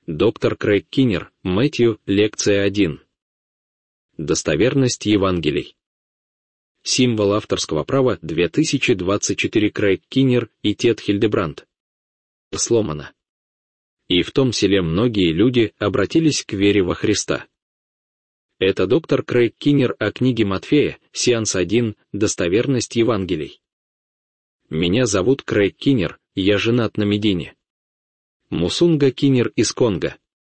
Доктор Крейг Киннер, Мэтью, лекция 1. Достоверность Евангелий. Символ авторского права 2024. Крейг Киннер и Тед Хильдебранд. Сломано. И в том селе многие люди обратились к вере во Христа. Это доктор Крейг Киннер о книге Матфея, сеанс 1, достоверность Евангелий. Меня зовут Крейг Киннер, я женат на Медине. Мусунга Киннер из Конго.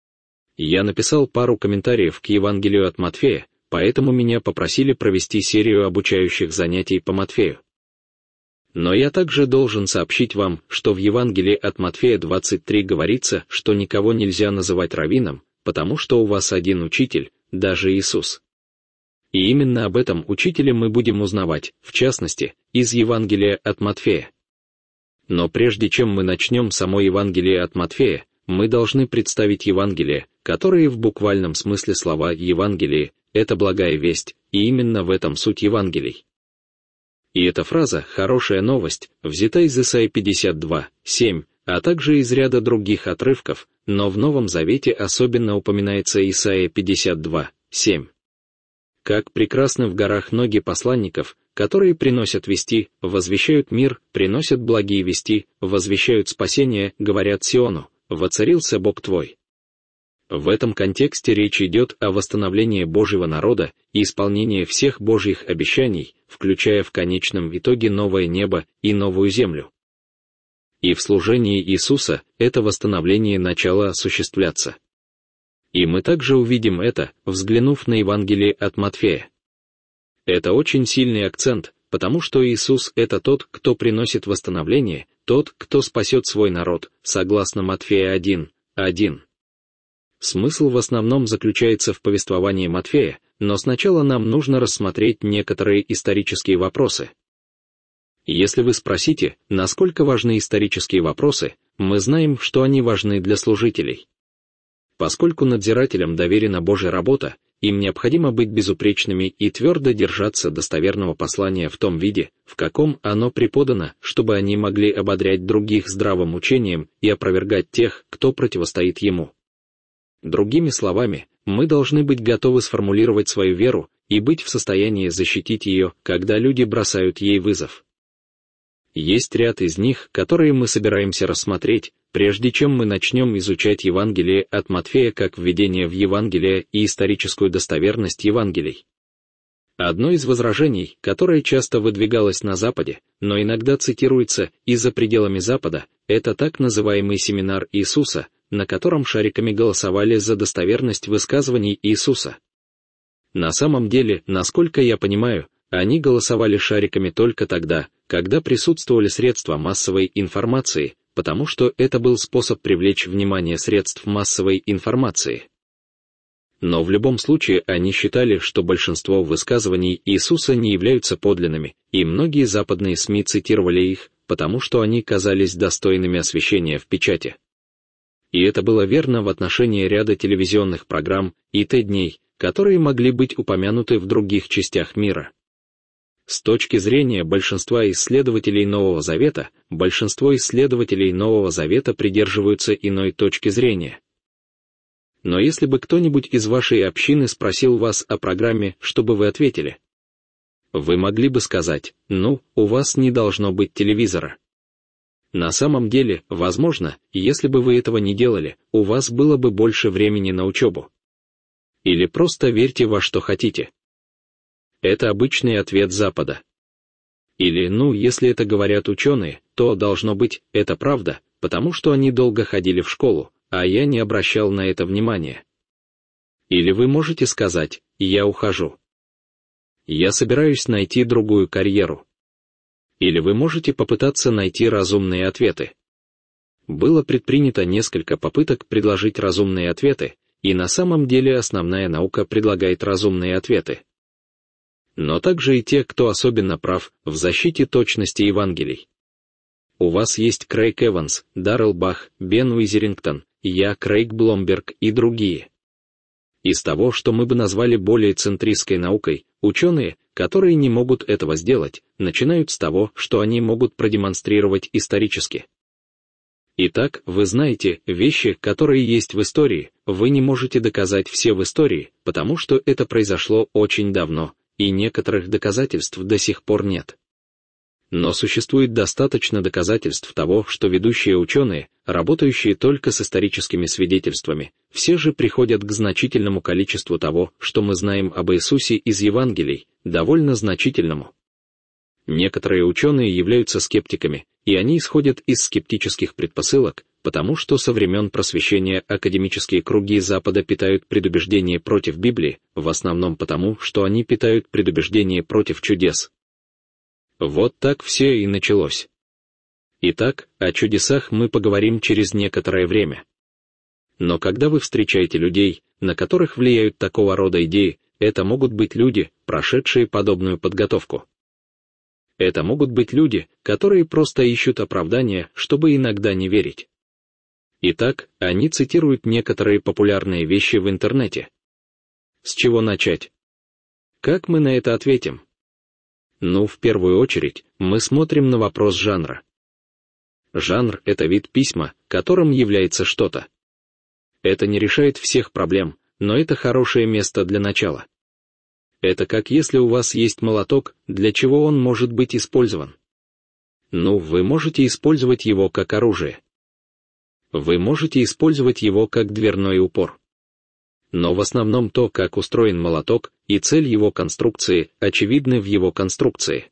Я написал пару комментариев к Евангелию от Матфея, поэтому меня попросили провести серию обучающих занятий по Матфею. Но я также должен сообщить вам, что в Евангелии от Матфея 23 говорится, что никого нельзя называть раввином, потому что у вас один учитель, даже Иисус. И именно об этом учителе мы будем узнавать, в частности, из Евангелия от Матфея. Но прежде чем мы начнем само Евангелие от Матфея, мы должны представить Евангелие, которые в буквальном смысле слова «Евангелие» — это благая весть, и именно в этом суть Евангелий. И эта фраза «хорошая новость» взята из Исаии 52:7, а также из ряда других отрывков, но в Новом Завете особенно упоминается Исаия 52:7. Как прекрасны в горах ноги посланников, которые приносят вести, возвещают мир, приносят благие вести, возвещают спасение, говорят Сиону: «Воцарился Бог твой». В этом контексте речь идет о восстановлении Божьего народа и исполнении всех Божьих обещаний, включая в конечном итоге новое небо и новую землю. И в служении Иисуса это восстановление начало осуществляться. И мы также увидим это, взглянув на Евангелие от Матфея. Это очень сильный акцент, потому что Иисус — это тот, кто приносит восстановление, тот, кто спасет свой народ, согласно Матфея 1:1. Смысл в основном заключается в повествовании Матфея, но сначала нам нужно рассмотреть некоторые исторические вопросы. Если вы спросите, насколько важны исторические вопросы, мы знаем, что они важны для служителей. Поскольку надзирателям доверена Божья работа, им необходимо быть безупречными и твердо держаться достоверного послания в том виде, в каком оно преподано, чтобы они могли ободрять других здравым учением и опровергать тех, кто противостоит ему. Другими словами, мы должны быть готовы сформулировать свою веру и быть в состоянии защитить ее, когда люди бросают ей вызов. Есть ряд из них, которые мы собираемся рассмотреть, прежде чем мы начнем изучать Евангелие от Матфея как введение в Евангелие и историческую достоверность Евангелий. Одно из возражений, которое часто выдвигалось на Западе, но иногда цитируется и за пределами Запада, это так называемый семинар Иисуса, на котором шариками голосовали за достоверность высказываний Иисуса. На самом деле, насколько я понимаю, они голосовали шариками только тогда, когда присутствовали средства массовой информации, потому что это был способ привлечь внимание средств массовой информации. Но в любом случае они считали, что большинство высказываний Иисуса не являются подлинными, и многие западные СМИ цитировали их, потому что они казались достойными освещения в печати. И это было верно в отношении ряда телевизионных программ и т.д., которые могли быть упомянуты в других частях мира. С точки зрения большинства исследователей Нового Завета, большинство исследователей Нового Завета придерживаются иной точки зрения. Но если бы кто-нибудь из вашей общины спросил вас о программе, что бы вы ответили? Вы могли бы сказать: «Ну, у вас не должно быть телевизора». На самом деле, возможно, если бы вы этого не делали, у вас было бы больше времени на учебу. Или просто верьте во что хотите. Это обычный ответ Запада. Или, если это говорят ученые, то, должно быть, это правда, потому что они долго ходили в школу, а я не обращал на это внимания. Или вы можете сказать: «Я ухожу. Я собираюсь найти другую карьеру». Или вы можете попытаться найти разумные ответы. Было предпринято несколько попыток предложить разумные ответы, и на самом деле основная наука предлагает разумные ответы. Но также и те, кто особенно прав в защите точности Евангелий. У вас есть Крейг Эванс, Даррел Бах, Бен Уизерингтон, я, Крейг Бломберг и другие. Из того, что мы бы назвали более центристской наукой, ученые, которые не могут этого сделать, начинают с того, что они могут продемонстрировать исторически. Итак, вы знаете, вещи, которые есть в истории, вы не можете доказать все в истории, потому что это произошло очень давно, и некоторых доказательств до сих пор нет. Но существует достаточно доказательств того, что ведущие ученые, работающие только с историческими свидетельствами, все же приходят к значительному количеству того, что мы знаем об Иисусе из Евангелий, довольно значительному. Некоторые ученые являются скептиками, и они исходят из скептических предпосылок, потому что со времен просвещения академические круги Запада питают предубеждение против Библии, в основном потому, что они питают предубеждение против чудес. Вот так все и началось. Итак, о чудесах мы поговорим через некоторое время. Но когда вы встречаете людей, на которых влияют такого рода идеи, это могут быть люди, прошедшие подобную подготовку. Это могут быть люди, которые просто ищут оправдания, чтобы иногда не верить. Итак, они цитируют некоторые популярные вещи в интернете. С чего начать? Как мы на это ответим? Ну, в первую очередь, мы смотрим на вопрос жанра. Жанр — это вид письма, которым является что-то. Это не решает всех проблем, но это хорошее место для начала. Это как если у вас есть молоток, для чего он может быть использован. Ну, вы можете использовать его как оружие. Вы можете использовать его как дверной упор. Но в основном то, как устроен молоток, и цель его конструкции, очевидны в его конструкции.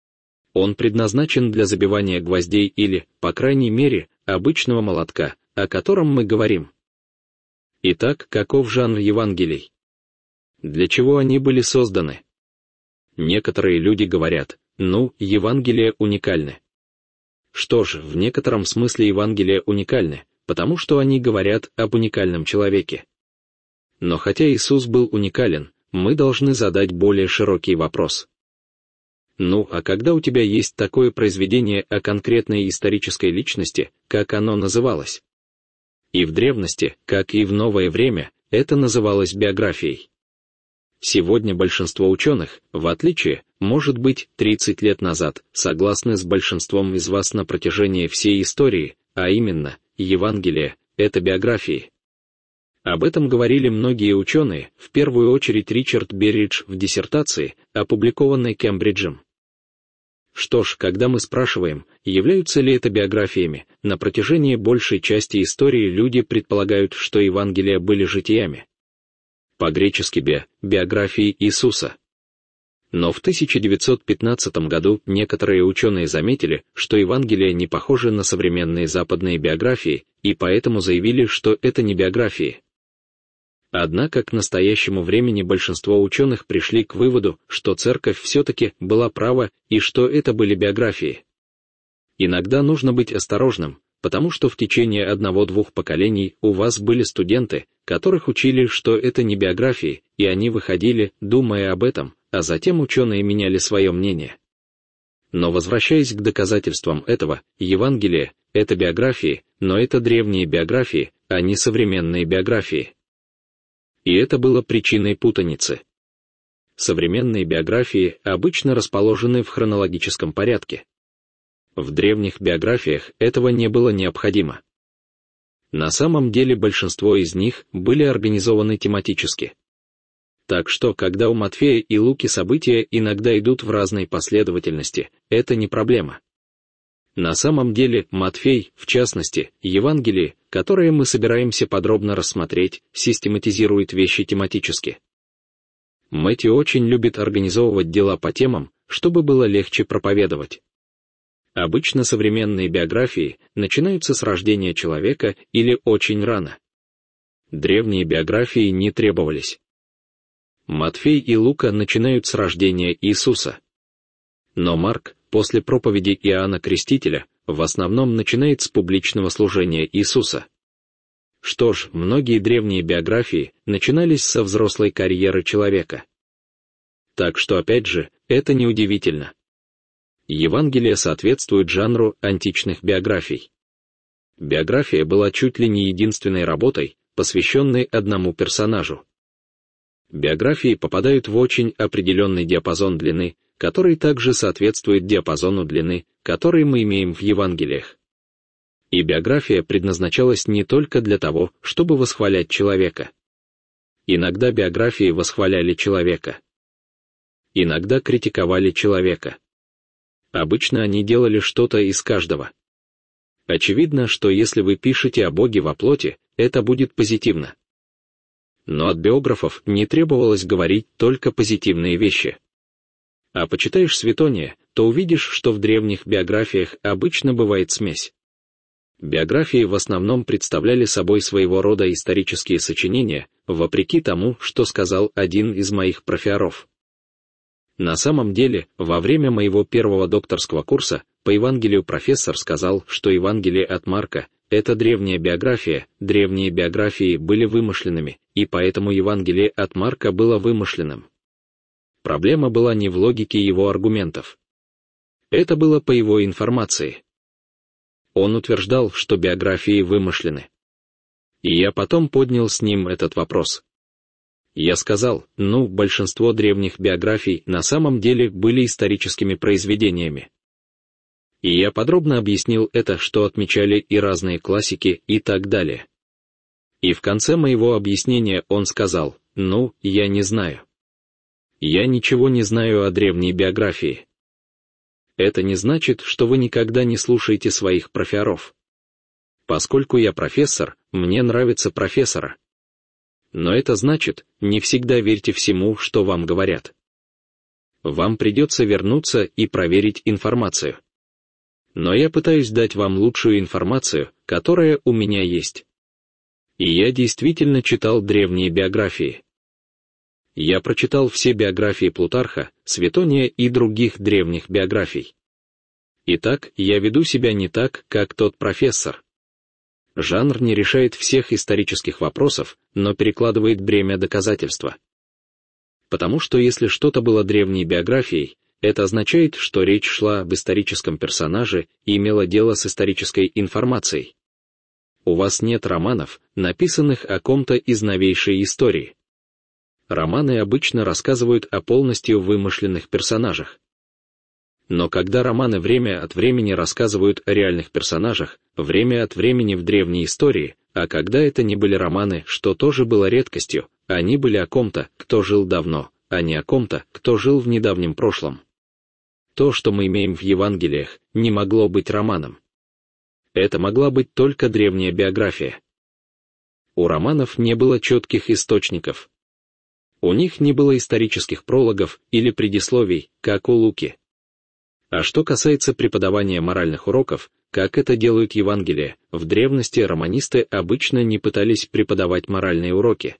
Он предназначен для забивания гвоздей или, по крайней мере, обычного молотка, о котором мы говорим. Итак, каков жанр Евангелий? Для чего они были созданы? Некоторые люди говорят, ну, Евангелия уникальны. Что ж, в некотором смысле Евангелия уникальны, потому что они говорят об уникальном человеке. Но хотя Иисус был уникален, мы должны задать более широкий вопрос. Ну, а когда у тебя есть такое произведение о конкретной исторической личности, как оно называлось? И в древности, как и в новое время, это называлось биографией. Сегодня большинство ученых, в отличие, может быть, 30 лет назад, согласны с большинством из вас на протяжении всей истории, а именно, Евангелие — это биографии. Об этом говорили многие ученые, в первую очередь Ричард Берридж в диссертации, опубликованной Кембриджем. Что ж, когда мы спрашиваем, являются ли это биографиями, на протяжении большей части истории люди предполагают, что Евангелия были житиями. По-гречески биографии Иисуса. Но в 1915 году некоторые ученые заметили, что Евангелия не похожи на современные западные биографии, и поэтому заявили, что это не биографии. Однако к настоящему времени большинство ученых пришли к выводу, что церковь все-таки была права и что это были биографии. Иногда нужно быть осторожным, потому что в течение 1-2 поколений у вас были студенты, которых учили, что это не биографии, и они выходили, думая об этом, а затем ученые меняли свое мнение. Но возвращаясь к доказательствам этого, Евангелие — это биографии, но это древние биографии, а не современные биографии. И это было причиной путаницы. Современные биографии обычно расположены в хронологическом порядке. В древних биографиях этого не было необходимо. На самом деле большинство из них были организованы тематически. Так что, когда у Матфея и Луки события иногда идут в разной последовательности, это не проблема. На самом деле, Матфей, в частности, Евангелие, которое мы собираемся подробно рассмотреть, систематизирует вещи тематически. Мэтью очень любит организовывать дела по темам, чтобы было легче проповедовать. Обычно современные биографии начинаются с рождения человека или очень рано. Древние биографии не требовались. Матфей и Лука начинают с рождения Иисуса. Но Марк, после проповеди Иоанна Крестителя, в основном начинает с публичного служения Иисуса. Что ж, многие древние биографии начинались со взрослой карьеры человека. Так что, опять же, это неудивительно. Евангелие соответствует жанру античных биографий. Биография была чуть ли не единственной работой, посвященной одному персонажу. Биографии попадают в очень определенный диапазон длины, который также соответствует диапазону длины, который мы имеем в Евангелиях. И биография предназначалась не только для того, чтобы восхвалять человека. Иногда биографии восхваляли человека. Иногда критиковали человека. Обычно они делали что-то из каждого. Очевидно, что если вы пишете о Боге во плоти, это будет позитивно. Но от биографов не требовалось говорить только позитивные вещи. А почитаешь Светония, то увидишь, что в древних биографиях обычно бывает смесь. Биографии в основном представляли собой своего рода исторические сочинения, вопреки тому, что сказал один из моих профессоров. На самом деле, во время моего первого докторского курса по Евангелию профессор сказал, что Евангелие от Марка — это древняя биография, древние биографии были вымышленными, и поэтому Евангелие от Марка было вымышленным. Проблема была не в логике его аргументов. Это было по его информации. Он утверждал, что биографии вымышлены. И я потом поднял с ним этот вопрос. Я сказал, большинство древних биографий на самом деле были историческими произведениями. И я подробно объяснил это, что отмечали и разные классики и так далее. И в конце моего объяснения он сказал, я не знаю. Я ничего не знаю о древней биографии. Это не значит, что вы никогда не слушаете своих профессоров. Поскольку я профессор, мне нравится профессора. Но это значит, не всегда верьте всему, что вам говорят. Вам придется вернуться и проверить информацию. Но я пытаюсь дать вам лучшую информацию, которая у меня есть. И я действительно читал древние биографии. Я прочитал все биографии Плутарха, Светония и других древних биографий. Итак, я веду себя не так, как тот профессор. Жанр не решает всех исторических вопросов, но перекладывает бремя доказательства. Потому что если что-то было древней биографией, это означает, что речь шла об историческом персонаже и имела дело с исторической информацией. У вас нет романов, написанных о ком-то из новейшей истории. Романы обычно рассказывают о полностью вымышленных персонажах. Но когда романы время от времени рассказывают о реальных персонажах, время от времени в древней истории, а когда это не были романы, что тоже было редкостью, они были о ком-то, кто жил давно, а не о ком-то, кто жил в недавнем прошлом. То, что мы имеем в Евангелиях, не могло быть романом. Это могла быть только древняя биография. У романов не было четких источников. У них не было исторических прологов или предисловий, как у Луки. А что касается преподавания моральных уроков, как это делают Евангелия, в древности романисты обычно не пытались преподавать моральные уроки.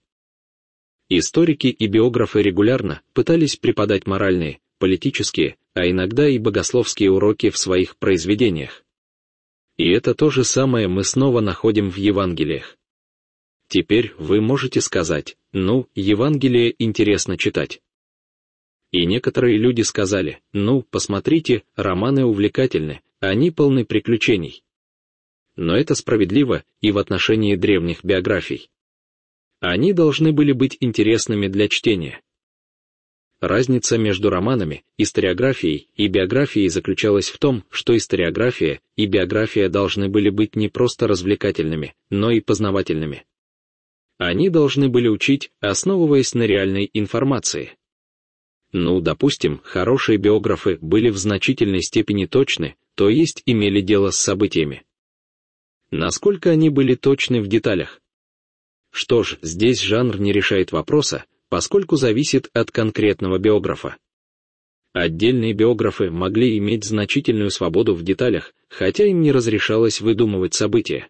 Историки и биографы регулярно пытались преподать моральные, политические, а иногда и богословские уроки в своих произведениях. И это то же самое мы снова находим в Евангелиях. Теперь вы можете сказать, Евангелие интересно читать. И некоторые люди сказали, посмотрите, романы увлекательны, они полны приключений. Но это справедливо и в отношении древних биографий. Они должны были быть интересными для чтения. Разница между романами, историографией и биографией заключалась в том, что историография и биография должны были быть не просто развлекательными, но и познавательными. Они должны были учить, основываясь на реальной информации. Допустим, хорошие биографы были в значительной степени точны, то есть имели дело с событиями. Насколько они были точны в деталях? Что ж, здесь жанр не решает вопроса, поскольку зависит от конкретного биографа. Отдельные биографы могли иметь значительную свободу в деталях, хотя им не разрешалось выдумывать события.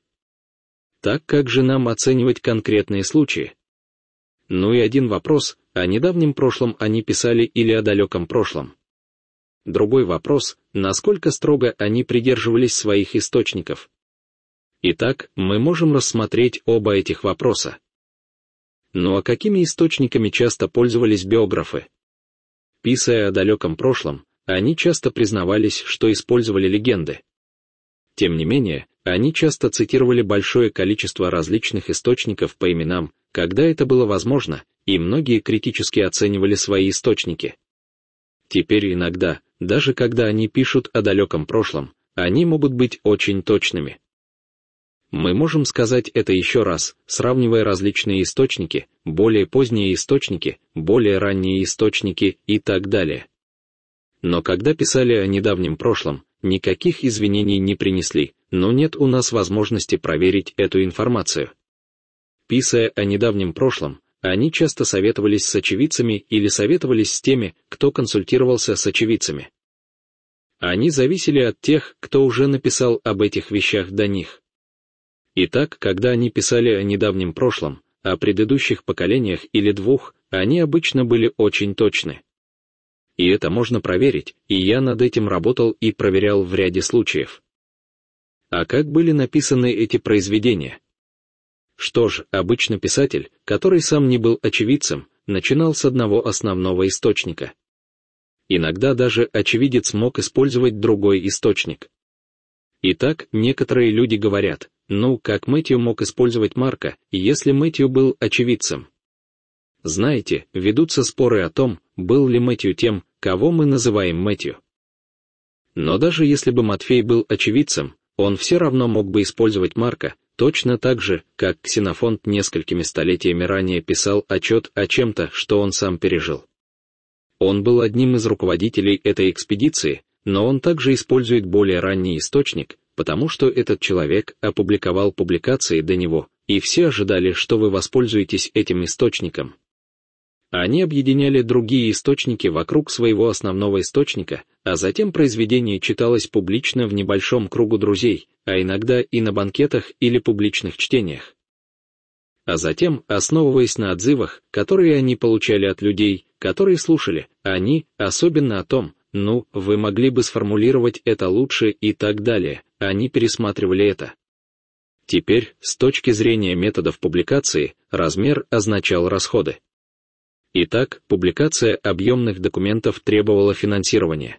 Так как же нам оценивать конкретные случаи? И один вопрос, о недавнем прошлом они писали или о далеком прошлом. Другой вопрос, насколько строго они придерживались своих источников. Итак, мы можем рассмотреть оба этих вопроса. А какими источниками часто пользовались биографы? Писая о далеком прошлом, они часто признавались, что использовали легенды. Тем не менее, они часто цитировали большое количество различных источников по именам, когда это было возможно, и многие критически оценивали свои источники. Теперь иногда, даже когда они пишут о далеком прошлом, они могут быть очень точными. Мы можем сказать это еще раз, сравнивая различные источники, более поздние источники, более ранние источники и так далее. Но когда писали о недавнем прошлом, никаких извинений не принесли, но нет у нас возможности проверить эту информацию. Писая о недавнем прошлом, они часто советовались с очевидцами или советовались с теми, кто консультировался с очевидцами. Они зависели от тех, кто уже написал об этих вещах до них. Итак, когда они писали о недавнем прошлом, о предыдущих поколениях или двух, они обычно были очень точны. И это можно проверить, и я над этим работал и проверял в ряде случаев. А как были написаны эти произведения? Что ж, обычно писатель, который сам не был очевидцем, начинал с одного основного источника. Иногда даже очевидец мог использовать другой источник. Итак, некоторые люди говорят, как Мэттью мог использовать Марка, если Мэттью был очевидцем? Знаете, ведутся споры о том, был ли Мэттью тем, кого мы называем Мэттью. Но даже если бы Матфей был очевидцем, он все равно мог бы использовать Марка, точно так же, как Ксенофонт несколькими столетиями ранее писал отчет о чем-то, что он сам пережил. Он был одним из руководителей этой экспедиции, но он также использует более ранний источник, потому что этот человек опубликовал публикации до него, и все ожидали, что вы воспользуетесь этим источником. Они объединяли другие источники вокруг своего основного источника, а затем произведение читалось публично в небольшом кругу друзей, а иногда и на банкетах или публичных чтениях. А затем, основываясь на отзывах, которые они получали от людей, которые слушали, они, особенно о том, вы могли бы сформулировать это лучше и так далее, они пересматривали это. Теперь, с точки зрения методов публикации, размер означал расходы. Итак, публикация объемных документов требовала финансирования.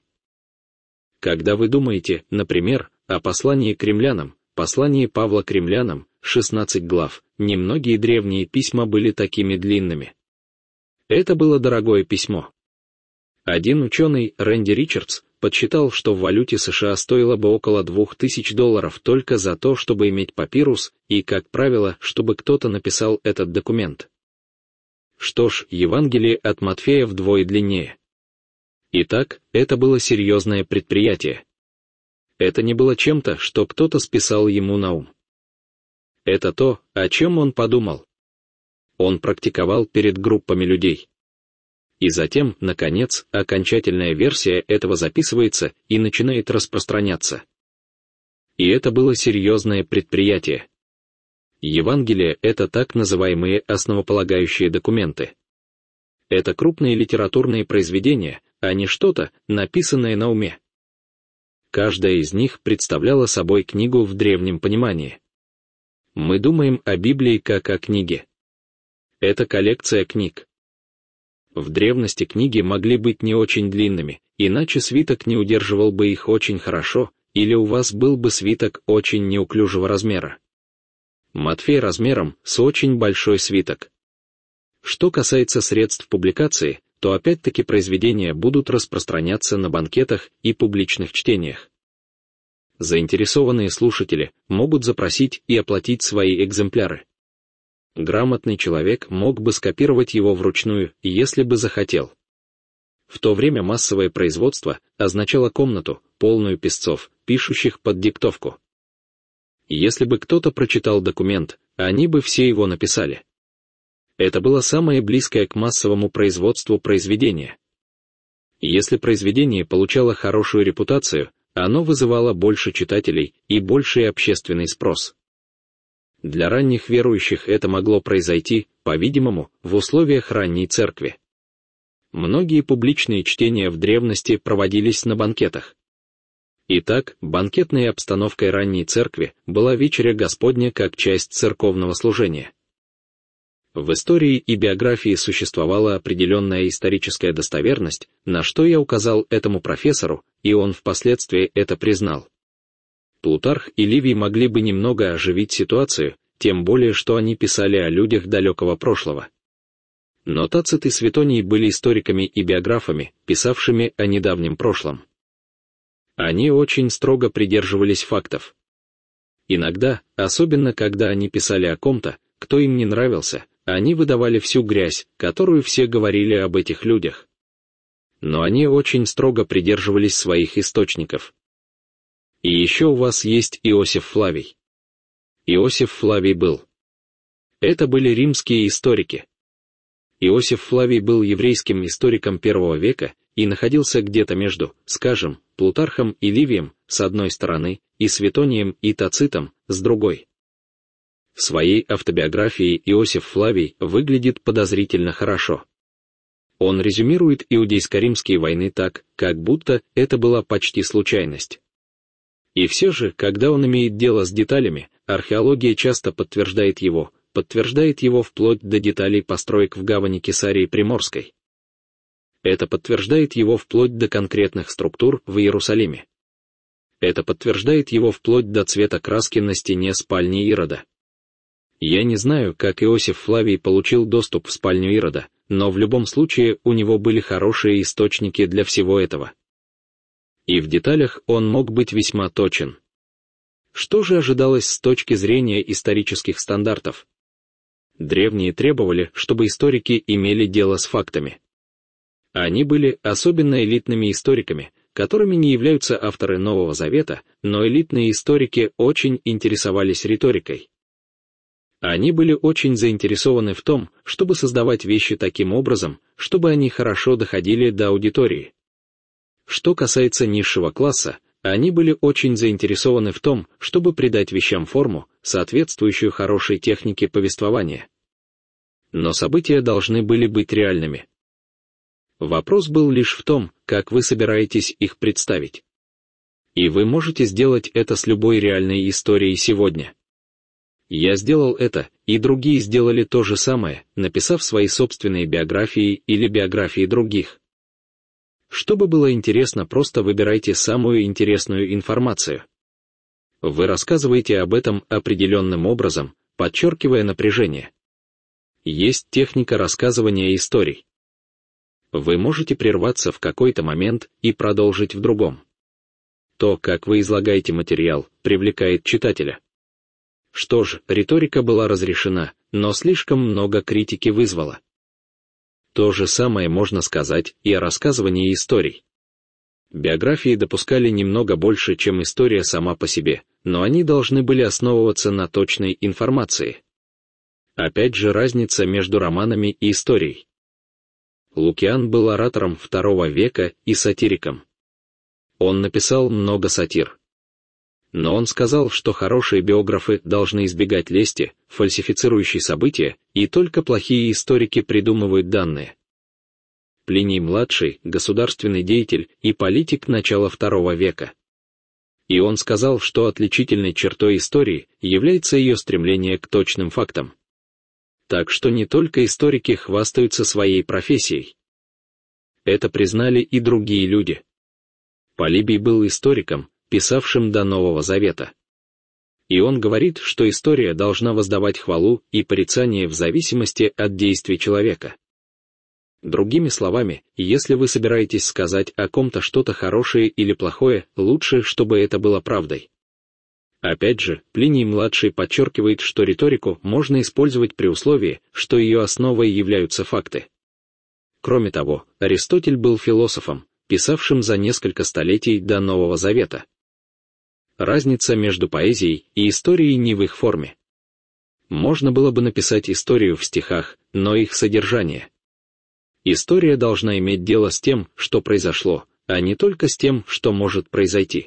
Когда вы думаете, например, о послании к римлянам, послании Павла к римлянам, 16 глав, немногие древние письма были такими длинными. Это было дорогое письмо. Один ученый, Рэнди Ричардс, подсчитал, что в валюте США стоило бы около $2000 только за то, чтобы иметь папирус, и, как правило, чтобы кто-то написал этот документ. Что ж, Евангелие от Матфея вдвое длиннее. Итак, это было серьезное предприятие. Это не было чем-то, что кто-то списал ему на ум. Это то, о чем он подумал. Он практиковал перед группами людей. И затем, наконец, окончательная версия этого записывается и начинает распространяться. И это было серьезное предприятие. Евангелие — это так называемые основополагающие документы. Это крупные литературные произведения, а не что-то, написанное на уме. Каждая из них представляла собой книгу в древнем понимании. Мы думаем о Библии как о книге. Это коллекция книг. В древности книги могли быть не очень длинными, иначе свиток не удерживал бы их очень хорошо, или у вас был бы свиток очень неуклюжего размера. Матфей размером с очень большой свиток. Что касается средств публикации, то опять-таки произведения будут распространяться на банкетах и публичных чтениях. Заинтересованные слушатели могут запросить и оплатить свои экземпляры. Грамотный человек мог бы скопировать его вручную, если бы захотел. В то время массовое производство означало комнату, полную писцов, пишущих под диктовку. Если бы кто-то прочитал документ, они бы все его написали. Это было самое близкое к массовому производству произведение. Если произведение получало хорошую репутацию, оно вызывало больше читателей и больший общественный спрос. Для ранних верующих это могло произойти, по-видимому, в условиях ранней церкви. Многие публичные чтения в древности проводились на банкетах. Итак, банкетной обстановкой ранней церкви была вечеря Господня как часть церковного служения. В истории и биографии существовала определенная историческая достоверность, на что я указал этому профессору, и он впоследствии это признал. Плутарх и Ливий могли бы немного оживить ситуацию, тем более что они писали о людях далекого прошлого. Но Тацит и Светоний были историками и биографами, писавшими о недавнем прошлом. Они очень строго придерживались фактов. Иногда, особенно когда они писали о ком-то, кто им не нравился, они выдавали всю грязь, которую все говорили об этих людях. Но они очень строго придерживались своих источников. И еще у вас есть Иосиф Флавий. Иосиф Флавий был. Это были римские историки. Иосиф Флавий был еврейским историком I века и находился где-то между, скажем, Плутархом и Ливием, с одной стороны, и Светонием и Тацитом, с другой. В своей автобиографии Иосиф Флавий выглядит подозрительно хорошо. Он резюмирует иудейско-римские войны так, как будто это была почти случайность. И все же, когда он имеет дело с деталями, археология часто подтверждает его вплоть до деталей построек в гавани Кесарии Приморской. Это подтверждает его вплоть до конкретных структур в Иерусалиме. Это подтверждает его вплоть до цвета краски на стене спальни Ирода. Я не знаю, как Иосиф Флавий получил доступ в спальню Ирода, но в любом случае у него были хорошие источники для всего этого. И в деталях он мог быть весьма точен. Что же ожидалось с точки зрения исторических стандартов? Древние требовали, чтобы историки имели дело с фактами. Они были особенно элитными историками, которыми не являются авторы Нового Завета, но элитные историки очень интересовались риторикой. Они были очень заинтересованы в том, чтобы создавать вещи таким образом, чтобы они хорошо доходили до аудитории. Что касается низшего класса, они были очень заинтересованы в том, чтобы придать вещам форму, соответствующую хорошей технике повествования. Но события должны были быть реальными. Вопрос был лишь в том, как вы собираетесь их представить. И вы можете сделать это с любой реальной историей сегодня. Я сделал это, и другие сделали то же самое, написав свои собственные биографии или биографии других. Чтобы было интересно, просто выбирайте самую интересную информацию. Вы рассказываете об этом определенным образом, подчеркивая напряжение. Есть техника рассказывания историй. Вы можете прерваться в какой-то момент и продолжить в другом. То, как вы излагаете материал, привлекает читателя. Что ж, риторика была разрешена, но слишком много критики вызвала. То же самое можно сказать и о рассказывании историй. Биографии допускали немного больше, чем история сама по себе, но они должны были основываться на точной информации. Опять же разница между романами и историей. Лукиан был оратором II века и сатириком. Он написал много сатир. Но он сказал, что хорошие биографы должны избегать лести, фальсифицирующей события, и только плохие историки придумывают данные. Плиний-младший, государственный деятель и политик начала II века. И он сказал, что отличительной чертой истории является ее стремление к точным фактам. Так что не только историки хвастаются своей профессией. Это признали и другие люди. Полибий был историком, писавшим до Нового Завета. И он говорит, что история должна воздавать хвалу и порицание в зависимости от действий человека. Другими словами, если вы собираетесь сказать о ком-то что-то хорошее или плохое, лучше, чтобы это было правдой. Опять же, Плиний-младший подчеркивает, что риторику можно использовать при условии, что ее основой являются факты. Кроме того, Аристотель был философом, писавшим за несколько столетий до Нового Завета. Разница между поэзией и историей не в их форме. Можно было бы написать историю в стихах, но их содержание. История должна иметь дело с тем, что произошло, а не только с тем, что может произойти.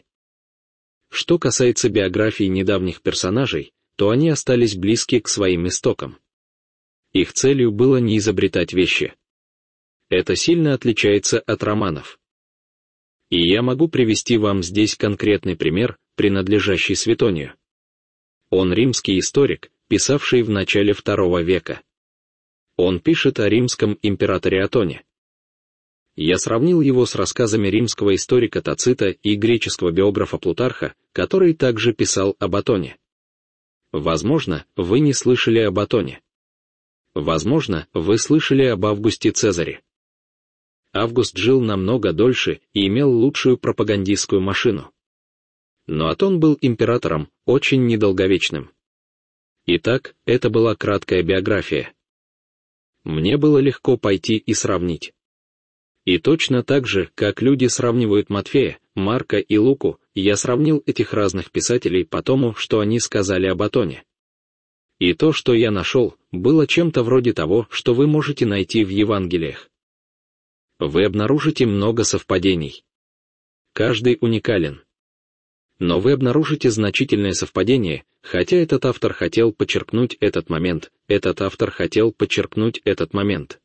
Что касается биографий недавних персонажей, то они остались близки к своим истокам. Их целью было не изобретать вещи. Это сильно отличается от романов. И я могу привести вам здесь конкретный пример, принадлежащий Светонию. Он римский историк, писавший в начале II века. Он пишет о римском императоре Атоне. Я сравнил его с рассказами римского историка Тацита и греческого биографа Плутарха, который также писал об Атоне. Возможно, вы не слышали об Атоне. Возможно, вы слышали об Августе Цезаре. Август жил намного дольше и имел лучшую пропагандистскую машину. Но Атон был императором, очень недолговечным. Итак, это была краткая биография. Мне было легко пойти и сравнить. И точно так же, как люди сравнивают Матфея, Марка и Луку, я сравнил этих разных писателей по тому, что они сказали об Атоне. И то, что я нашел, было чем-то вроде того, что вы можете найти в Евангелиях. Вы обнаружите много совпадений. Каждый уникален. Но вы обнаружите значительное совпадение, хотя этот автор хотел подчеркнуть этот момент, этот автор хотел подчеркнуть этот момент.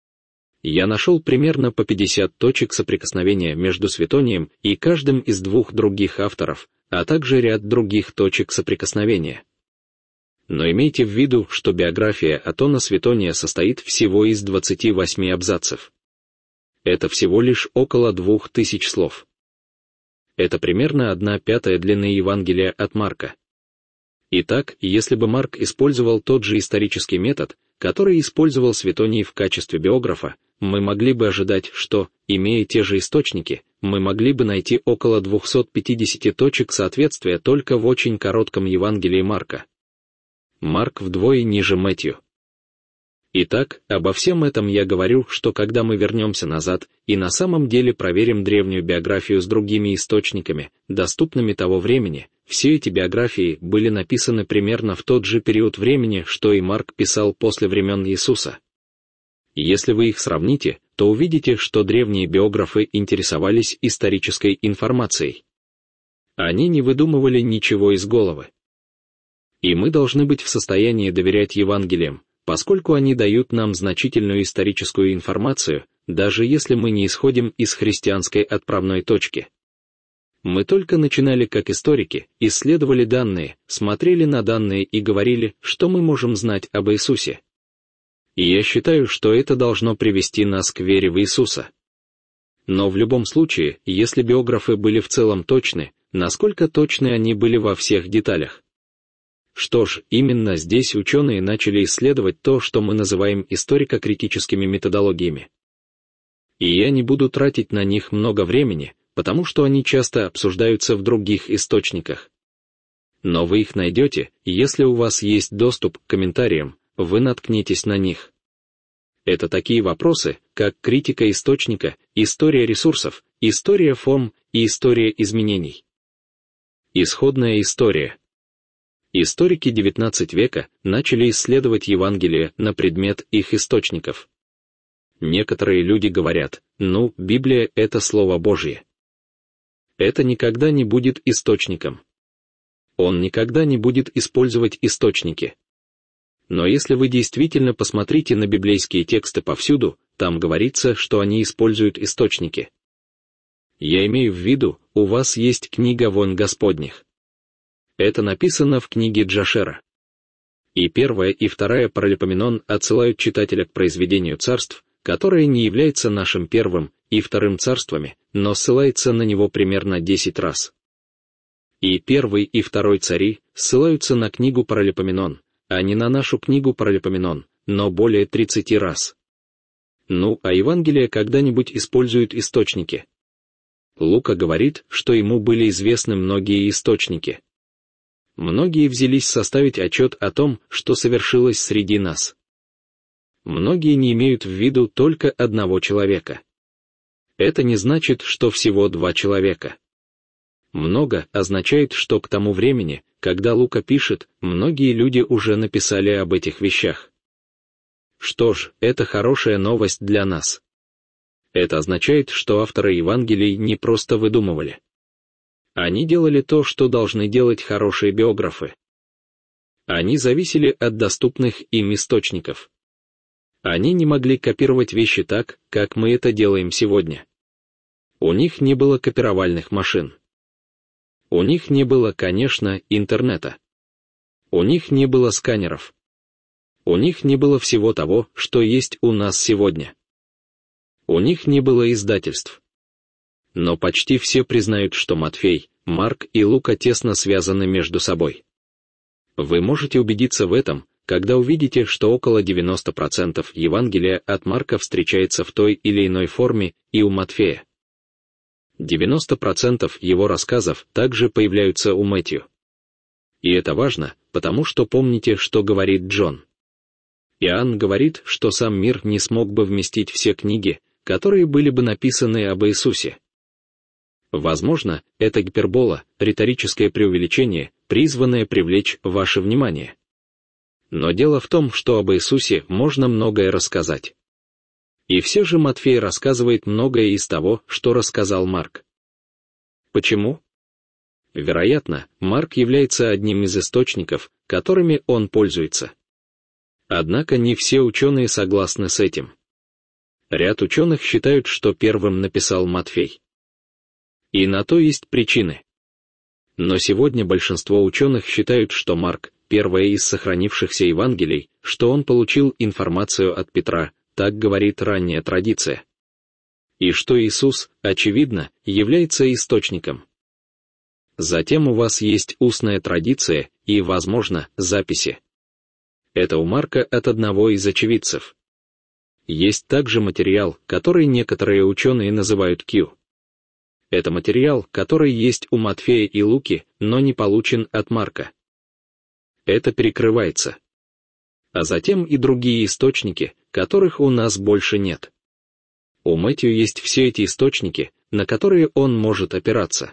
Я нашел примерно по 50 точек соприкосновения между Светонием и каждым из двух других авторов, а также ряд других точек соприкосновения. Но имейте в виду, что биография Атона Светония состоит всего из 28 абзацев. Это всего лишь около 2000 слов. Это примерно 1/5 длины Евангелия от Марка. Итак, если бы Марк использовал тот же исторический метод, который использовал Светоний в качестве биографа, мы могли бы ожидать, что, имея те же источники, мы могли бы найти около 250 точек соответствия только в очень коротком Евангелии Марка. Марк вдвое ниже Мэттью. Итак, обо всем этом я говорю, что когда мы вернемся назад и на самом деле проверим древнюю биографию с другими источниками, доступными того времени, все эти биографии были написаны примерно в тот же период времени, что и Марк писал после времен Иисуса. Если вы их сравните, то увидите, что древние биографы интересовались исторической информацией. Они не выдумывали ничего из головы. И мы должны быть в состоянии доверять Евангелиям, поскольку они дают нам значительную историческую информацию, даже если мы не исходим из христианской отправной точки. Мы только начинали как историки, исследовали данные, смотрели на данные и говорили, что мы можем знать об Иисусе. И я считаю, что это должно привести нас к вере в Иисуса. Но в любом случае, если биографы были в целом точны, насколько точны они были во всех деталях? Что ж, именно здесь ученые начали исследовать то, что мы называем историко-критическими методологиями. И я не буду тратить на них много времени, потому что они часто обсуждаются в других источниках. Но вы их найдете, если у вас есть доступ к комментариям, вы наткнетесь на них. Это такие вопросы, как критика источника, история ресурсов, история форм и история изменений. Исходная история. Историки XIX века начали исследовать Евангелие на предмет их источников. Некоторые люди говорят, Библия — это Слово Божье. Это никогда не будет источником. Он никогда не будет использовать источники. Но если вы действительно посмотрите на библейские тексты повсюду, там говорится, что они используют источники. Я имею в виду, у вас есть книга войн Господних. Это написано в книге Джашера. И 1 и 2 Паралипоменон отсылают читателя к произведению царств, которое не является нашим первым и вторым царствами, но ссылается на него примерно 10 раз. И 1 и 2 цари ссылаются на книгу Паралипоменон, а не на нашу книгу Паралипоменон, но более 30 раз. А Евангелие когда-нибудь используют источники? Лука говорит, что ему были известны многие источники. Многие взялись составить отчет о том, что совершилось среди нас. Многие не имеют в виду только одного человека. Это не значит, что всего 2 человека. Много означает, что к тому времени, когда Лука пишет, многие люди уже написали об этих вещах. Что ж, это хорошая новость для нас. Это означает, что авторы Евангелий не просто выдумывали. Они делали то, что должны делать хорошие биографы. Они зависели от доступных им источников. Они не могли копировать вещи так, как мы это делаем сегодня. У них не было копировальных машин. У них не было, конечно, интернета. У них не было сканеров. У них не было всего того, что есть у нас сегодня. У них не было издательств. Но почти все признают, что Матфей, Марк и Лука тесно связаны между собой. Вы можете убедиться в этом, когда увидите, что около 90% Евангелия от Марка встречается в той или иной форме и у Матфея. 90% его рассказов также появляются у Мэтью. И это важно, потому что помните, что говорит Джон. Иоанн говорит, что сам мир не смог бы вместить все книги, которые были бы написаны об Иисусе. Возможно, это гипербола, риторическое преувеличение, призванное привлечь ваше внимание. Но дело в том, что об Иисусе можно многое рассказать. И все же Матфей рассказывает многое из того, что рассказал Марк. Почему? Вероятно, Марк является одним из источников, которыми он пользуется. Однако не все ученые согласны с этим. Ряд ученых считают, что первым написал Матфей. И на то есть причины. Но сегодня большинство ученых считают, что Марк – первое из сохранившихся Евангелий, что он получил информацию от Петра, так говорит ранняя традиция. И что Иисус, очевидно, является источником. Затем у вас есть устная традиция и, возможно, записи. Это у Марка от одного из очевидцев. Есть также материал, который некоторые ученые называют Q. Это материал, который есть у Матфея и Луки, но не получен от Марка. Это перекрывается. А затем и другие источники, которых у нас больше нет. У Мэтью есть все эти источники, на которые он может опираться.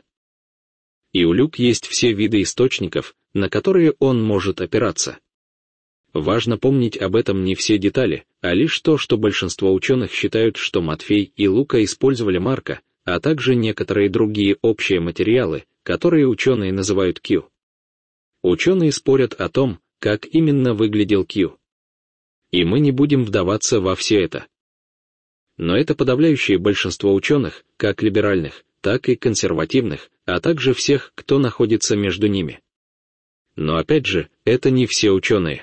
И у Люк есть все виды источников, на которые он может опираться. Важно помнить об этом не все детали, а лишь то, что большинство ученых считают, что Матфей и Лука использовали Марка, а также некоторые другие общие материалы, которые ученые называют Q. Ученые спорят о том, как именно выглядел Q. И мы не будем вдаваться во все это. Но это подавляющее большинство ученых, как либеральных, так и консервативных, а также всех, кто находится между ними. Но опять же, это не все ученые.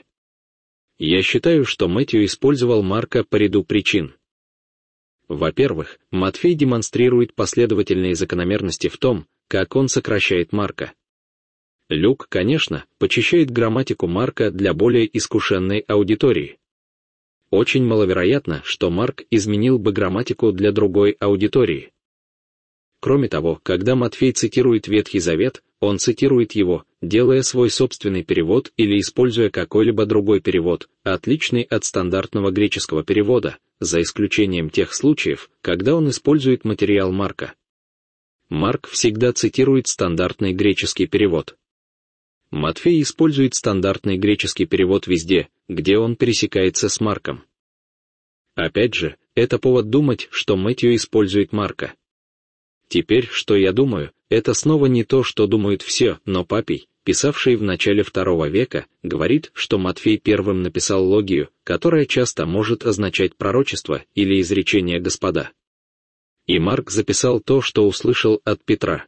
Я считаю, что Мэтью использовал Марка по ряду причин. Во-первых, Матфей демонстрирует последовательные закономерности в том, как он сокращает Марка. Люк, конечно, почищает грамматику Марка для более искушенной аудитории. Очень маловероятно, что Марк изменил бы грамматику для другой аудитории. Кроме того, когда Матфей цитирует Ветхий Завет, он цитирует его, делая свой собственный перевод или используя какой-либо другой перевод, отличный от стандартного греческого перевода, за исключением тех случаев, когда он использует материал Марка. Марк всегда цитирует стандартный греческий перевод. Матфей использует стандартный греческий перевод везде, где он пересекается с Марком. Опять же, это повод думать, что Мэтью использует Марка. Теперь, что я думаю, это снова не то, что думают все, но Папий, писавший в начале II века, говорит, что Матфей первым написал логию, которая часто может означать пророчество или изречение Господа. И Марк записал то, что услышал от Петра.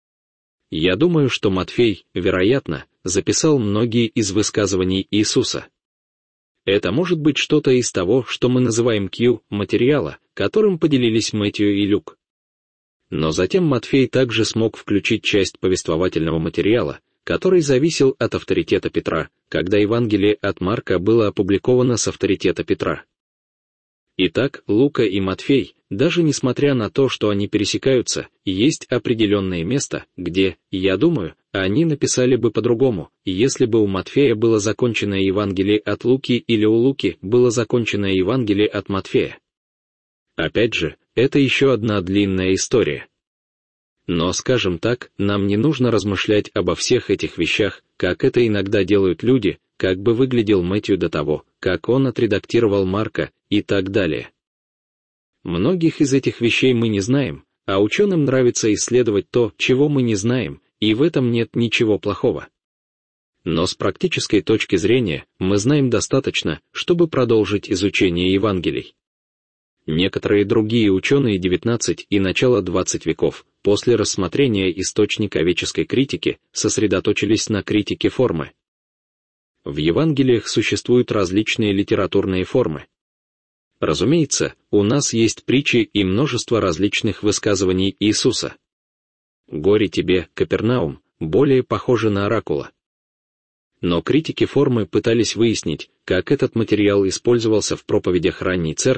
Я думаю, что Матфей, вероятно, записал многие из высказываний Иисуса. Это может быть что-то из того, что мы называем Q материала, которым поделились Мэтью и Люк. Но затем Матфей также смог включить часть повествовательного материала, который зависел от авторитета Петра, когда Евангелие от Марка было опубликовано с авторитета Петра. Итак, Лука и Матфей, даже несмотря на то, что они пересекаются, есть определенное место, где, я думаю, они написали бы по-другому, если бы у Матфея было законченное Евангелие от Луки или у Луки было законченное Евангелие от Матфея. Опять же, это еще одна длинная история. Но, скажем так, нам не нужно размышлять обо всех этих вещах, как это иногда делают люди, как бы выглядел Мэтью до того, как он отредактировал Марка, и так далее. Многих из этих вещей мы не знаем, а ученым нравится исследовать то, чего мы не знаем, и в этом нет ничего плохого. Но с практической точки зрения мы знаем достаточно, чтобы продолжить изучение Евангелий. Некоторые другие ученые XIX и начала XX веков, после рассмотрения источника овеческой критики, сосредоточились на критике формы. В Евангелиях существуют различные литературные формы. Разумеется, у нас есть притчи и множество различных высказываний Иисуса. «Горе тебе, Капернаум», более похоже на оракула. Но критики формы пытались выяснить, как этот материал использовался в проповедях ранней церкви,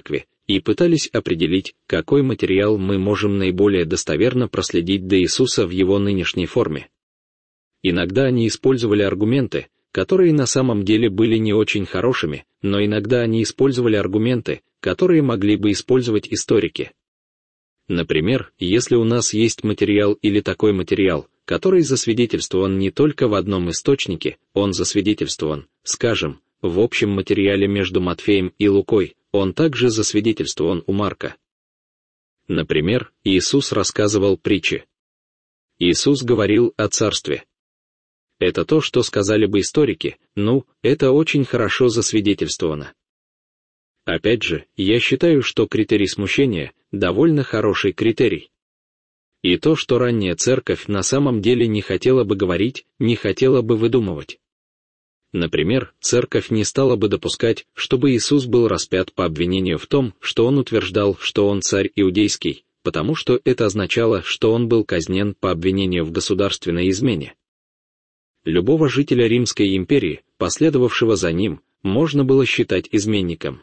и пытались определить, какой материал мы можем наиболее достоверно проследить до Иисуса в его нынешней форме. Иногда они использовали аргументы, которые на самом деле были не очень хорошими, но иногда они использовали аргументы, которые могли бы использовать историки. Например, если у нас есть материал или такой материал, который засвидетельствован не только в одном источнике, он засвидетельствован, скажем, в общем материале между Матфеем и Лукой, он также засвидетельствован у Марка. Например, Иисус рассказывал притчи. Иисус говорил о царстве. Это то, что сказали бы историки, это очень хорошо засвидетельствовано. Опять же, я считаю, что критерий смущения – довольно хороший критерий. И то, что ранняя церковь на самом деле не хотела бы говорить, не хотела бы выдумывать. Например, церковь не стала бы допускать, чтобы Иисус был распят по обвинению в том, что он утверждал, что он царь иудейский, потому что это означало, что он был казнен по обвинению в государственной измене. Любого жителя Римской империи, последовавшего за ним, можно было считать изменником.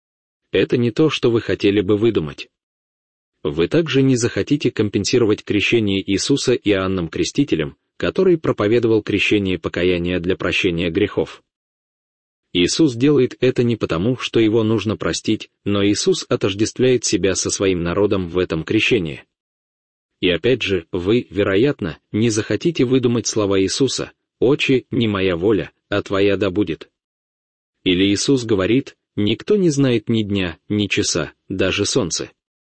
Это не то, что вы хотели бы выдумать. Вы также не захотите компенсировать крещение Иисуса Иоанном Крестителем, который проповедовал крещение покаяния для прощения грехов. Иисус делает это не потому, что его нужно простить, но Иисус отождествляет себя со своим народом в этом крещении. И опять же, вы, вероятно, не захотите выдумать слова Иисуса: «Отче, не моя воля, а твоя да будет». Или Иисус говорит: «Никто не знает ни дня, ни часа, даже солнце».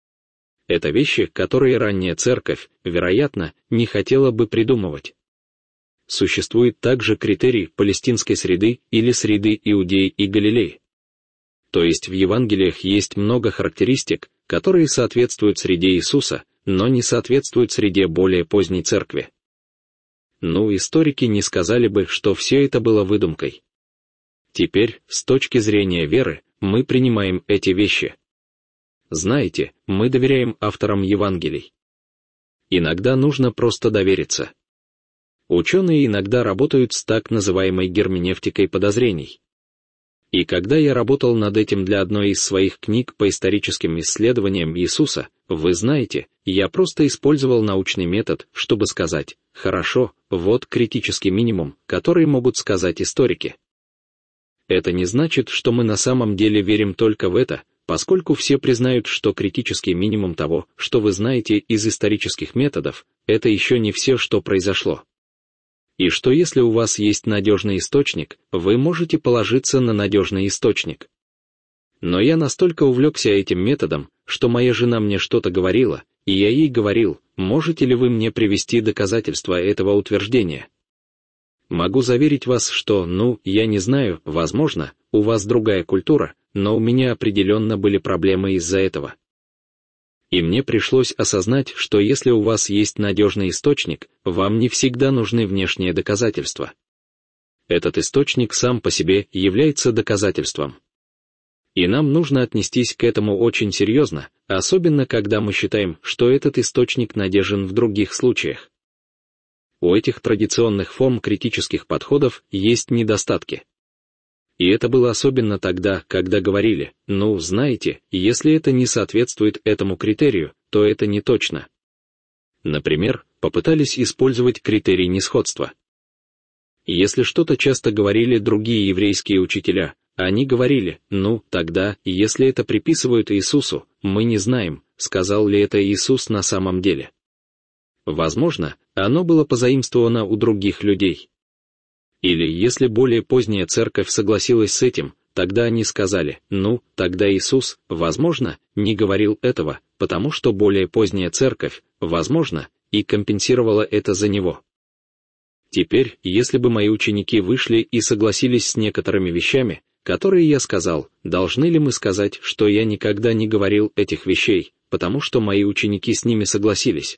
Это вещи, которые ранняя церковь, вероятно, не хотела бы придумывать. Существует также критерий палестинской среды или среды Иудеи и Галилеи. То есть в Евангелиях есть много характеристик, которые соответствуют среде Иисуса, но не соответствуют среде более поздней церкви. Историки не сказали бы, что все это было выдумкой. Теперь, с точки зрения веры, мы принимаем эти вещи. Знаете, мы доверяем авторам Евангелий. Иногда нужно просто довериться. Ученые иногда работают с так называемой герменевтикой подозрений. И когда я работал над этим для одной из своих книг по историческим исследованиям Иисуса, вы знаете, я просто использовал научный метод, чтобы сказать: хорошо, вот критический минимум, который могут сказать историки. Это не значит, что мы на самом деле верим только в это, поскольку все признают, что критический минимум того, что вы знаете из исторических методов, это еще не все, что произошло. И что если у вас есть надежный источник, вы можете положиться на надежный источник. Но я настолько увлекся этим методом, что моя жена мне что-то говорила, и я ей говорил: можете ли вы мне привести доказательства этого утверждения? Могу заверить вас, что, я не знаю, возможно, у вас другая культура, но у меня определенно были проблемы из-за этого. И мне пришлось осознать, что если у вас есть надежный источник, вам не всегда нужны внешние доказательства. Этот источник сам по себе является доказательством. И нам нужно отнестись к этому очень серьезно, особенно когда мы считаем, что этот источник надежен в других случаях. У этих традиционных форм критических подходов есть недостатки. И это было особенно тогда, когда говорили: знаете, если это не соответствует этому критерию, то это не точно. Например, попытались использовать критерий несходства. Если что-то часто говорили другие еврейские учителя, они говорили: тогда, если это приписывают Иисусу, мы не знаем, сказал ли это Иисус на самом деле. Возможно, оно было позаимствовано у других людей. Или если более поздняя церковь согласилась с этим, тогда они сказали: тогда Иисус, возможно, не говорил этого, потому что более поздняя церковь, возможно, и компенсировала это за него. Теперь, если бы мои ученики вышли и согласились с некоторыми вещами, которые я сказал, должны ли мы сказать, что я никогда не говорил этих вещей, потому что мои ученики с ними согласились?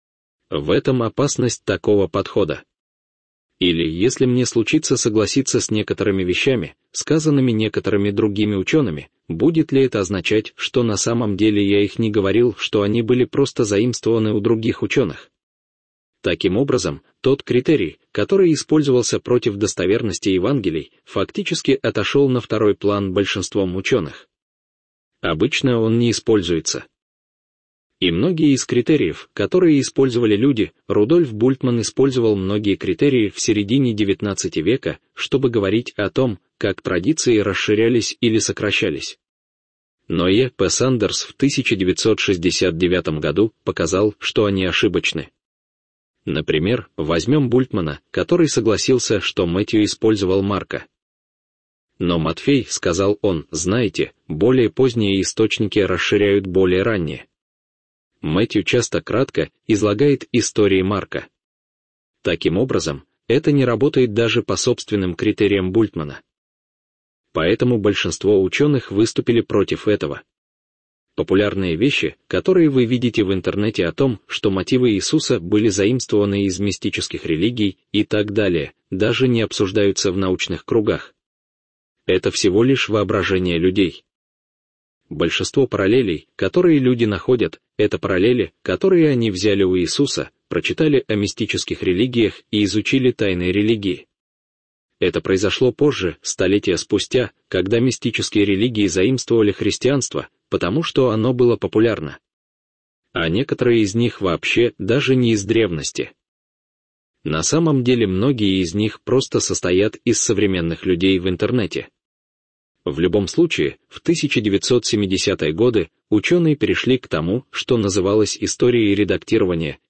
В этом опасность такого подхода. Или если мне случится согласиться с некоторыми вещами, сказанными некоторыми другими учеными, будет ли это означать, что на самом деле я их не говорил, что они были просто заимствованы у других ученых? Таким образом, тот критерий, который использовался против достоверности Евангелий, фактически отошел на второй план большинством ученых. Обычно он не используется. И многие из критериев, которые использовали люди, Рудольф Бультман использовал многие критерии в середине XIX века, чтобы говорить о том, как традиции расширялись или сокращались. Но Е. П. Сандерс в 1969 году показал, что они ошибочны. Например, возьмем Бультмана, который согласился, что Мэтью использовал Марка. Но Матфей, сказал он, знаете, более поздние источники расширяют более ранние. Мэтью часто кратко излагает истории Марка. Таким образом, это не работает даже по собственным критериям Бультмана. Поэтому большинство ученых выступили против этого. Популярные вещи, которые вы видите в интернете о том, что мотивы Иисуса были заимствованы из мистических религий и так далее, даже не обсуждаются в научных кругах. Это всего лишь воображение людей. Большинство параллелей, которые люди находят, это параллели, которые они взяли у Иисуса, прочитали о мистических религиях и изучили тайны религии. Это произошло позже, столетия спустя, когда мистические религии заимствовали христианство, потому что оно было популярно. А некоторые из них вообще даже не из древности. На самом деле многие из них просто состоят из современных людей в интернете. В любом случае, в 1970-е годы ученые перешли к тому, что называлось историей редактирования.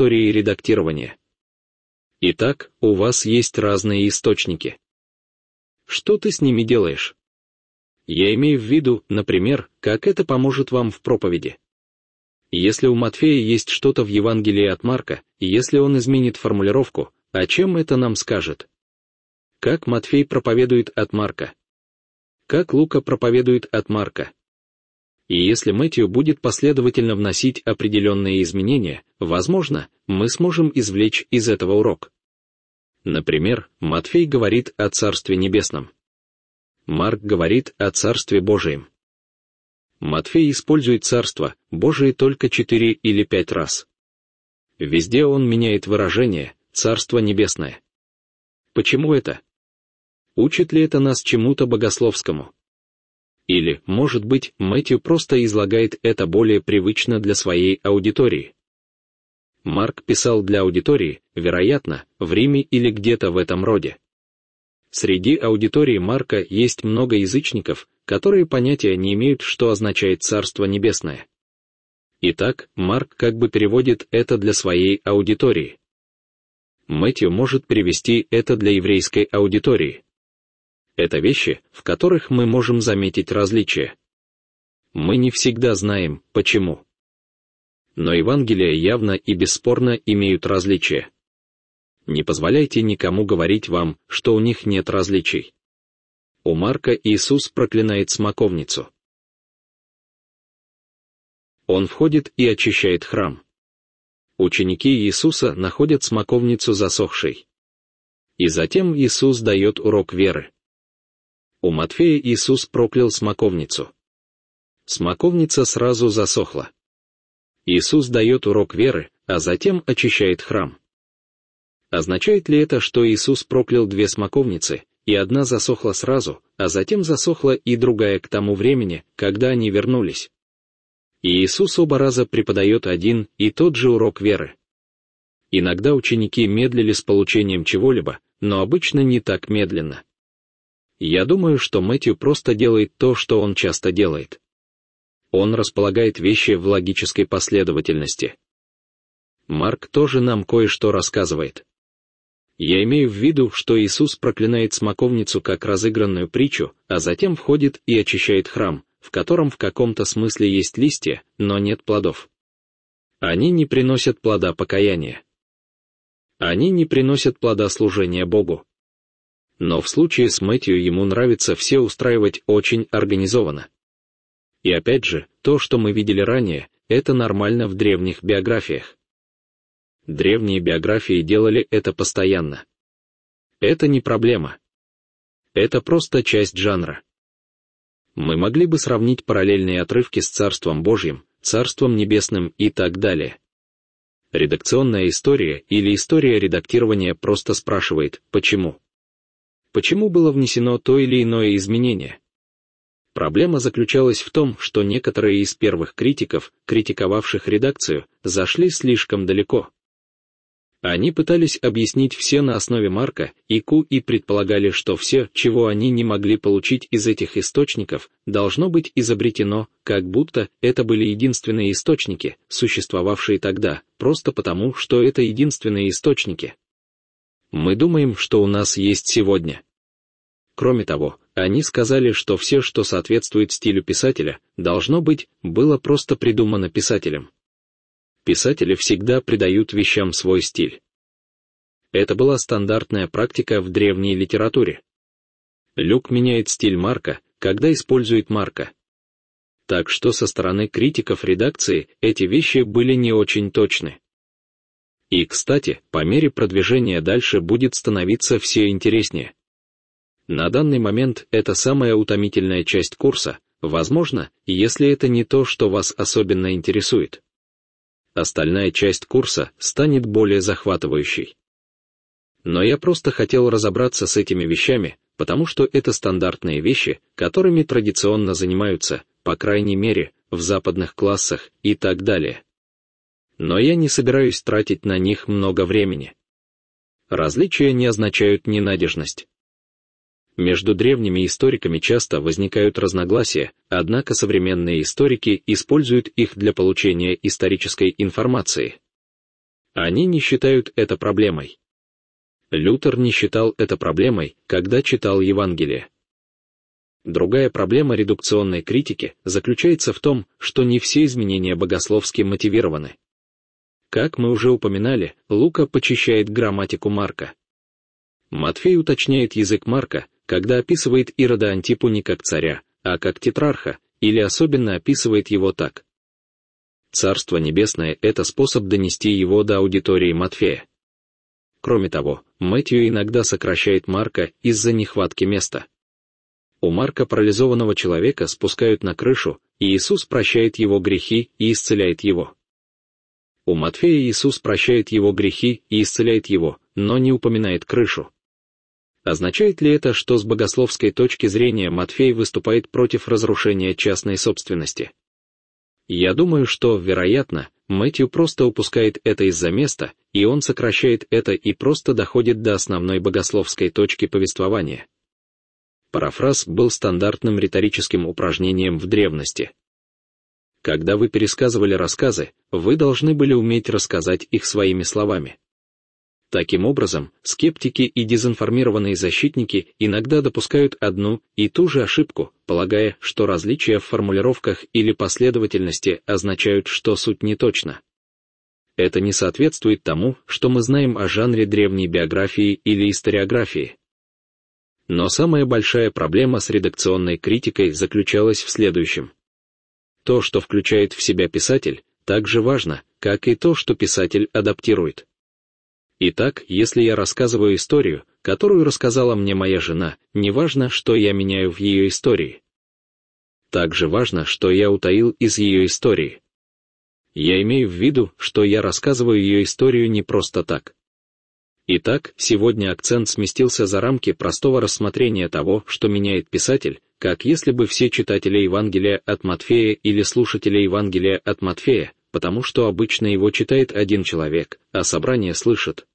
Итак, у вас есть разные источники. Что ты с ними делаешь? Я имею в виду, например, как это поможет вам в проповеди. Если у Матфея есть что-то в Евангелии от Марка, если он изменит формулировку, о чем это нам скажет? Как Матфей проповедует от Марка? Как Лука проповедует от Марка? И если Мэтью будет последовательно вносить определенные изменения, возможно, мы сможем извлечь из этого урок. Например, Матфей говорит о Царстве Небесном. Марк говорит о Царстве Божием. Матфей использует Царство Божие только 4 или 5 раз. Везде он меняет выражение «Царство Небесное». Почему это? Учит ли это нас чему-то богословскому? Или, может быть, Мэтью просто излагает это более привычно для своей аудитории? Марк писал для аудитории, вероятно, в Риме или где-то в этом роде. Среди аудитории Марка есть много язычников, которые понятия не имеют, что означает Царство Небесное. Итак, Марк как бы переводит это для своей аудитории. Мэтью может перевести это для еврейской аудитории. Это вещи, в которых мы можем заметить различия. Мы не всегда знаем, почему. Но Евангелия явно и бесспорно имеют различия. Не позволяйте никому говорить вам, что у них нет различий. У Марка Иисус проклинает смоковницу. Он входит и очищает храм. Ученики Иисуса находят смоковницу засохшей. И затем Иисус дает урок веры. У Матфея Иисус проклял смоковницу. Смоковница сразу засохла. Иисус дает урок веры, а затем очищает храм. Означает ли это, что Иисус проклял 2 смоковницы, и одна засохла сразу, а затем засохла и другая к тому времени, когда они вернулись? И Иисус оба раза преподает один и тот же урок веры. Иногда ученики медлили с получением чего-либо, но обычно не так медленно. Я думаю, что Мэтью просто делает то, что он часто делает. Он располагает вещи в логической последовательности. Марк тоже нам кое-что рассказывает. Я имею в виду, что Иисус проклинает смоковницу как разыгранную притчу, а затем входит и очищает храм, в котором в каком-то смысле есть листья, но нет плодов. Они не приносят плода покаяния. Они не приносят плода служения Богу. Но в случае с Мэтью ему нравится все устраивать очень организованно. И опять же, то, что мы видели ранее, это нормально в древних биографиях. Древние биографии делали это постоянно. Это не проблема. Это просто часть жанра. Мы могли бы сравнить параллельные отрывки с Царством Божьим, Царством Небесным и так далее. Редакционная история или история редактирования просто спрашивает, почему? Почему было внесено то или иное изменение? Проблема заключалась в том, что некоторые из первых критиков, критиковавших редакцию, зашли слишком далеко. Они пытались объяснить все на основе Марка и Q и предполагали, что все, чего они не могли получить из этих источников, должно быть изобретено, как будто это были единственные источники, существовавшие тогда, просто потому, что это единственные источники. Мы думаем, что у нас есть сегодня. Кроме того, они сказали, что все, что соответствует стилю писателя, было просто придумано писателем. Писатели всегда придают вещам свой стиль. Это была стандартная практика в древней литературе. Люк меняет стиль Марка, когда использует Марка. Так что со стороны критиков редакции эти вещи были не очень точны. И, кстати, по мере продвижения дальше будет становиться все интереснее. На данный момент это самая утомительная часть курса, возможно, если это не то, что вас особенно интересует. Остальная часть курса станет более захватывающей. Но я просто хотел разобраться с этими вещами, потому что это стандартные вещи, которыми традиционно занимаются, по крайней мере, в западных классах и так далее. Но я не собираюсь тратить на них много времени. Различия не означают ненадежность. Между древними историками часто возникают разногласия, однако современные историки используют их для получения исторической информации. Они не считают это проблемой. Лютер не считал это проблемой, когда читал Евангелие. Другая проблема редукционной критики заключается в том, что не все изменения богословски мотивированы. Как мы уже упоминали, Лука почищает грамматику Марка. Матфей уточняет язык Марка, когда описывает Ирода Антипу не как царя, а как тетрарха, или особенно описывает его так. Царство Небесное — это способ донести его до аудитории Матфея. Кроме того, Мэтью иногда сокращает Марка из-за нехватки места. У Марка парализованного человека спускают на крышу, и Иисус прощает его грехи и исцеляет его. У Матфея Иисус прощает его грехи и исцеляет его, но не упоминает крышу. Означает ли это, что с богословской точки зрения Матфей выступает против разрушения частной собственности? Я думаю, что, вероятно, Мэтью просто упускает это из-за места, и он сокращает это и просто доходит до основной богословской точки повествования. Парафраз был стандартным риторическим упражнением в древности. Когда вы пересказывали рассказы, вы должны были уметь рассказать их своими словами. Таким образом, скептики и дезинформированные защитники иногда допускают одну и ту же ошибку, полагая, что различия в формулировках или последовательности означают, что суть не точна. Это не соответствует тому, что мы знаем о жанре древней биографии или историографии. Но самая большая проблема с редакционной критикой заключалась в следующем. То, что включает в себя писатель, так же важно, как и то, что писатель адаптирует. Итак, если я рассказываю историю, которую рассказала мне моя жена, неважно, что я меняю в ее истории. Также важно, что я утаил из ее истории. Я имею в виду, что я рассказываю ее историю не просто так. Итак, сегодня акцент сместился за рамки простого рассмотрения того, что меняет писатель, как если бы все читатели Евангелия от Матфея или слушатели Евангелия от Матфея, потому что обычно его читает один человек, а собрание слышит.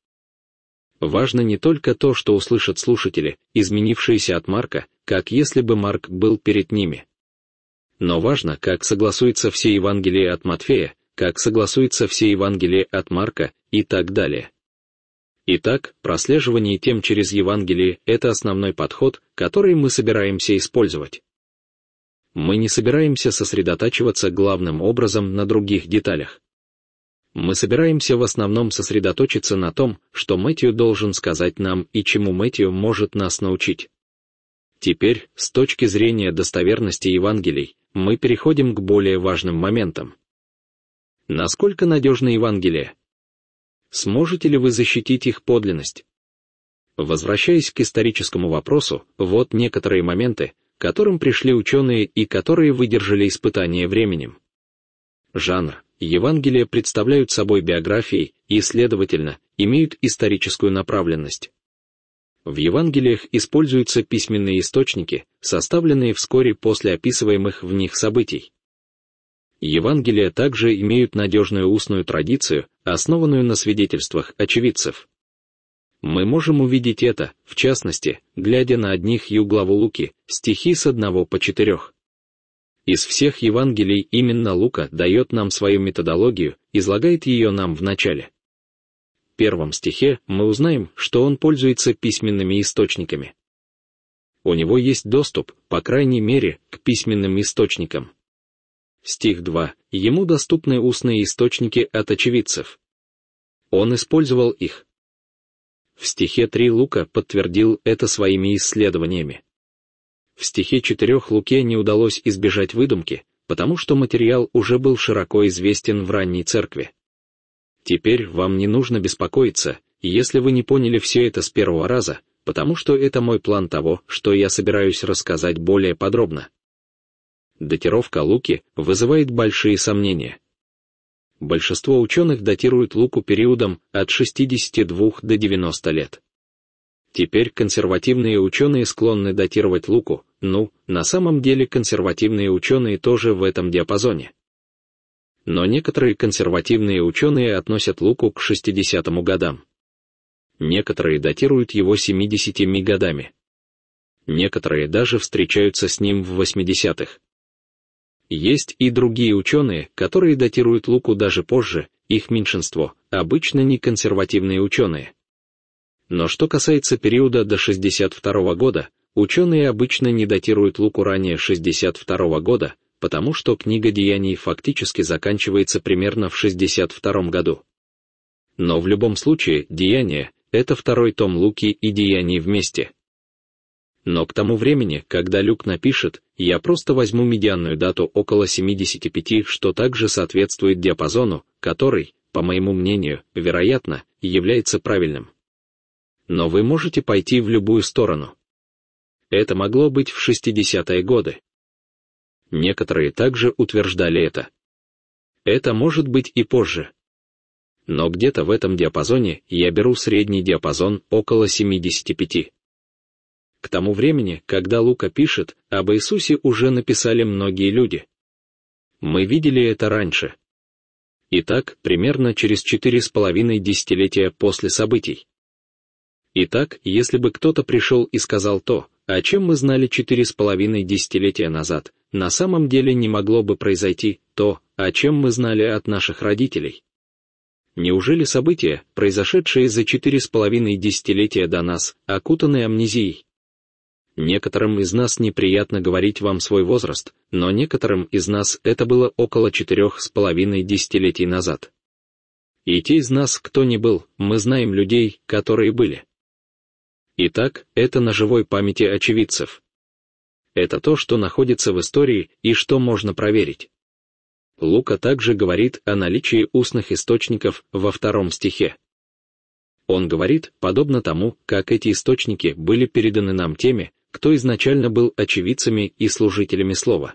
Важно не только то, что услышат слушатели, изменившиеся от Марка, как если бы Марк был перед ними. Но важно, как согласуются все Евангелия от Матфея, как согласуются все Евангелия от Марка и так далее. Итак, прослеживание тем через Евангелие — это основной подход, который мы собираемся использовать. Мы не собираемся сосредотачиваться главным образом на других деталях. Мы собираемся в основном сосредоточиться на том, что Мэтью должен сказать нам и чему Мэтью может нас научить. Теперь, с точки зрения достоверности Евангелий, мы переходим к более важным моментам. Насколько надежны Евангелия? Сможете ли вы защитить их подлинность? Возвращаясь к историческому вопросу, вот некоторые моменты, к которым пришли ученые и которые выдержали испытание временем. Жанр. Евангелия представляют собой биографии и, следовательно, имеют историческую направленность. В Евангелиях используются письменные источники, составленные вскоре после описываемых в них событий. Евангелия также имеют надежную устную традицию, основанную на свидетельствах очевидцев. Мы можем увидеть это, в частности, глядя на одних главу Луки, стихи с 1 по 4. Из всех Евангелий именно Лука дает нам свою методологию, излагает ее нам в начале. В 1 стихе мы узнаем, что он пользуется письменными источниками. У него есть доступ, по крайней мере, к письменным источникам. Стих 2. Ему доступны устные источники от очевидцев. Он использовал их. В стихе 3 Лука подтвердил это своими исследованиями. В стихе 4 Луке не удалось избежать выдумки, потому что материал уже был широко известен в ранней церкви. Теперь вам не нужно беспокоиться, если вы не поняли все это с первого раза, потому что это мой план того, что я собираюсь рассказать более подробно. Датировка Луки вызывает большие сомнения. Большинство ученых датируют Луку периодом от 62 до 90 лет. Теперь консервативные ученые склонны датировать Луку, на самом деле консервативные ученые тоже в этом диапазоне. Но некоторые консервативные ученые относят Луку к 60-м годам. Некоторые датируют его 70 годами. Некоторые даже встречаются с ним в 80-х. Есть и другие ученые, которые датируют Луку даже позже, их меньшинство, обычно не консервативные ученые. Но что касается периода до 62 года, ученые обычно не датируют Луку ранее 62 года, потому что книга Деяний фактически заканчивается примерно в 62 году. Но в любом случае, Деяния — это второй том Луки и Деяний вместе. Но к тому времени, когда Люк напишет, я просто возьму медианную дату около 75, что также соответствует диапазону, который, по моему мнению, вероятно, является правильным. Но вы можете пойти в любую сторону. Это могло быть в 60-е годы. Некоторые также утверждали это. Это может быть и позже. Но где-то в этом диапазоне я беру средний диапазон около 75. К тому времени, когда Лука пишет, об Иисусе уже написали многие люди. Мы видели это раньше. Итак, примерно через 4,5 десятилетия после событий. Итак, если бы кто-то пришел и сказал то, о чем мы знали 4,5 десятилетия назад, на самом деле не могло бы произойти то, о чем мы знали от наших родителей. Неужели события, произошедшие за 4,5 десятилетия до нас, окутаны амнезией? Некоторым из нас неприятно говорить вам свой возраст, но некоторым из нас это было около 4,5 десятилетий назад. И те из нас, кто не был, мы знаем людей, которые были. Итак, это на живой памяти очевидцев. Это то, что находится в истории и что можно проверить. Лука также говорит о наличии устных источников во 2 стихе. Он говорит, подобно тому, как эти источники были переданы нам теми, кто изначально был очевидцами и служителями слова.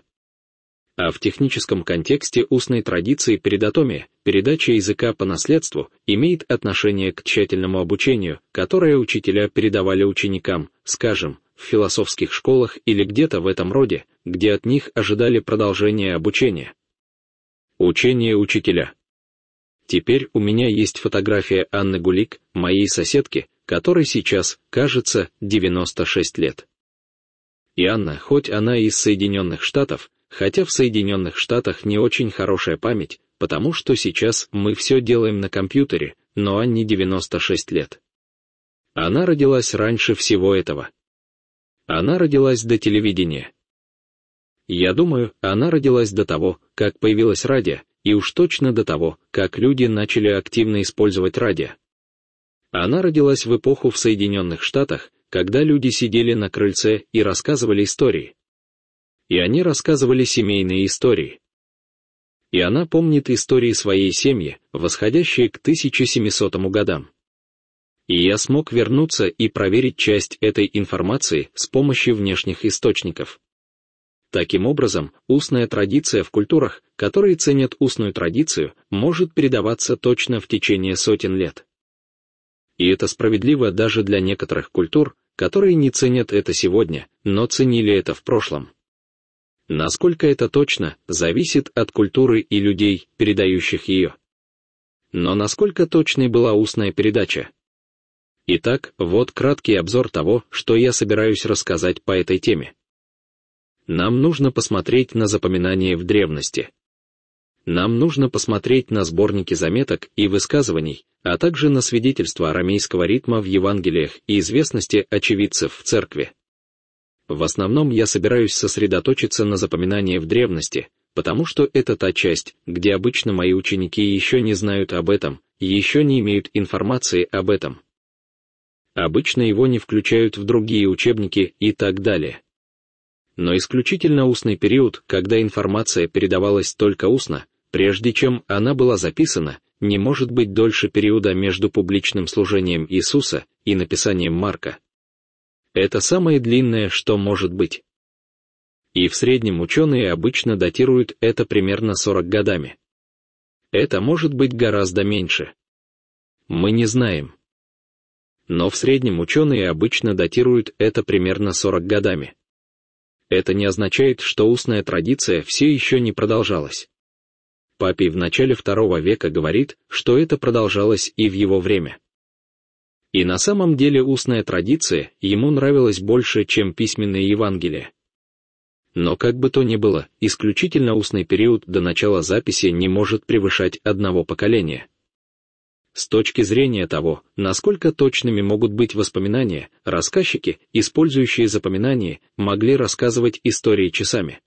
А в техническом контексте устной традиции передатомия, передача языка по наследству, имеет отношение к тщательному обучению, которое учителя передавали ученикам, скажем, в философских школах или где-то в этом роде, где от них ожидали продолжения обучения. Учение учителя. Теперь у меня есть фотография Анны Гулик, моей соседки, которой сейчас, кажется, 96 лет. И Анна, хоть она из Соединенных Штатов, хотя в Соединенных Штатах не очень хорошая память, потому что сейчас мы все делаем на компьютере, но Анне 96 лет. Она родилась раньше всего этого. Она родилась до телевидения. Я думаю, она родилась до того, как появилось радио, и уж точно до того, как люди начали активно использовать радио. Она родилась в эпоху в Соединенных Штатах, когда люди сидели на крыльце и рассказывали истории. И они рассказывали семейные истории. И она помнит истории своей семьи, восходящие к 1700 годам. И я смог вернуться и проверить часть этой информации с помощью внешних источников. Таким образом, устная традиция в культурах, которые ценят устную традицию, может передаваться точно в течение сотен лет. И это справедливо даже для некоторых культур, которые не ценят это сегодня, но ценили это в прошлом. Насколько это точно, зависит от культуры и людей, передающих ее. Но насколько точной была устная передача? Итак, вот краткий обзор того, что я собираюсь рассказать по этой теме. Нам нужно посмотреть на запоминания в древности. Нам нужно посмотреть на сборники заметок и высказываний, а также на свидетельства арамейского ритма в Евангелиях и известности очевидцев в церкви. В основном я собираюсь сосредоточиться на запоминании в древности, потому что это та часть, где обычно мои ученики еще не знают об этом, еще не имеют информации об этом. Обычно его не включают в другие учебники и так далее. Но исключительно устный период, когда информация передавалась только устно, прежде чем она была записана, не может быть дольше периода между публичным служением Иисуса и написанием Марка. Это самое длинное, что может быть. И в среднем ученые обычно датируют это примерно 40 годами. Это может быть гораздо меньше. Мы не знаем. Но в среднем ученые обычно датируют это примерно 40 годами. Это не означает, что устная традиция все еще не продолжалась. Папий в начале II века говорит, что это продолжалось и в его время. И на самом деле устная традиция ему нравилась больше, чем письменные Евангелия. Но как бы то ни было, исключительно устный период до начала записи не может превышать одного поколения. С точки зрения того, насколько точными могут быть воспоминания, рассказчики, использующие запоминания, могли рассказывать истории часами.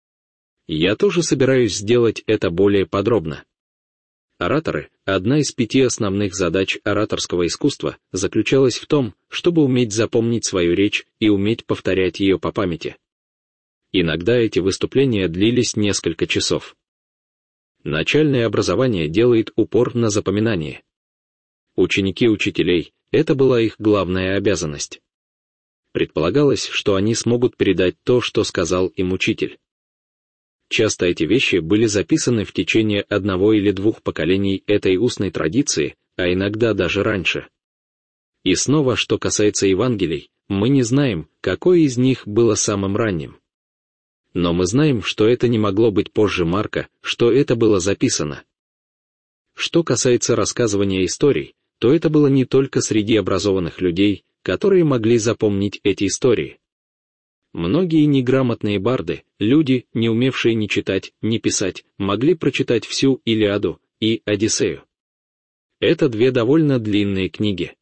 Я тоже собираюсь сделать это более подробно. Ораторы, одна из 5 основных задач ораторского искусства, заключалась в том, чтобы уметь запомнить свою речь и уметь повторять ее по памяти. Иногда эти выступления длились несколько часов. Начальное образование делает упор на запоминание. Ученики учителей — это была их главная обязанность. Предполагалось, что они смогут передать то, что сказал им учитель. Часто эти вещи были записаны в течение 1 или 2 поколений этой устной традиции, а иногда даже раньше. И снова, что касается Евангелий, мы не знаем, какое из них было самым ранним. Но мы знаем, что это не могло быть позже Марка, что это было записано. Что касается рассказывания историй, то это было не только среди образованных людей, которые могли запомнить эти истории. Многие неграмотные барды, люди, не умевшие ни читать, ни писать, могли прочитать всю Илиаду и Одиссею. Это 2 довольно длинные книги.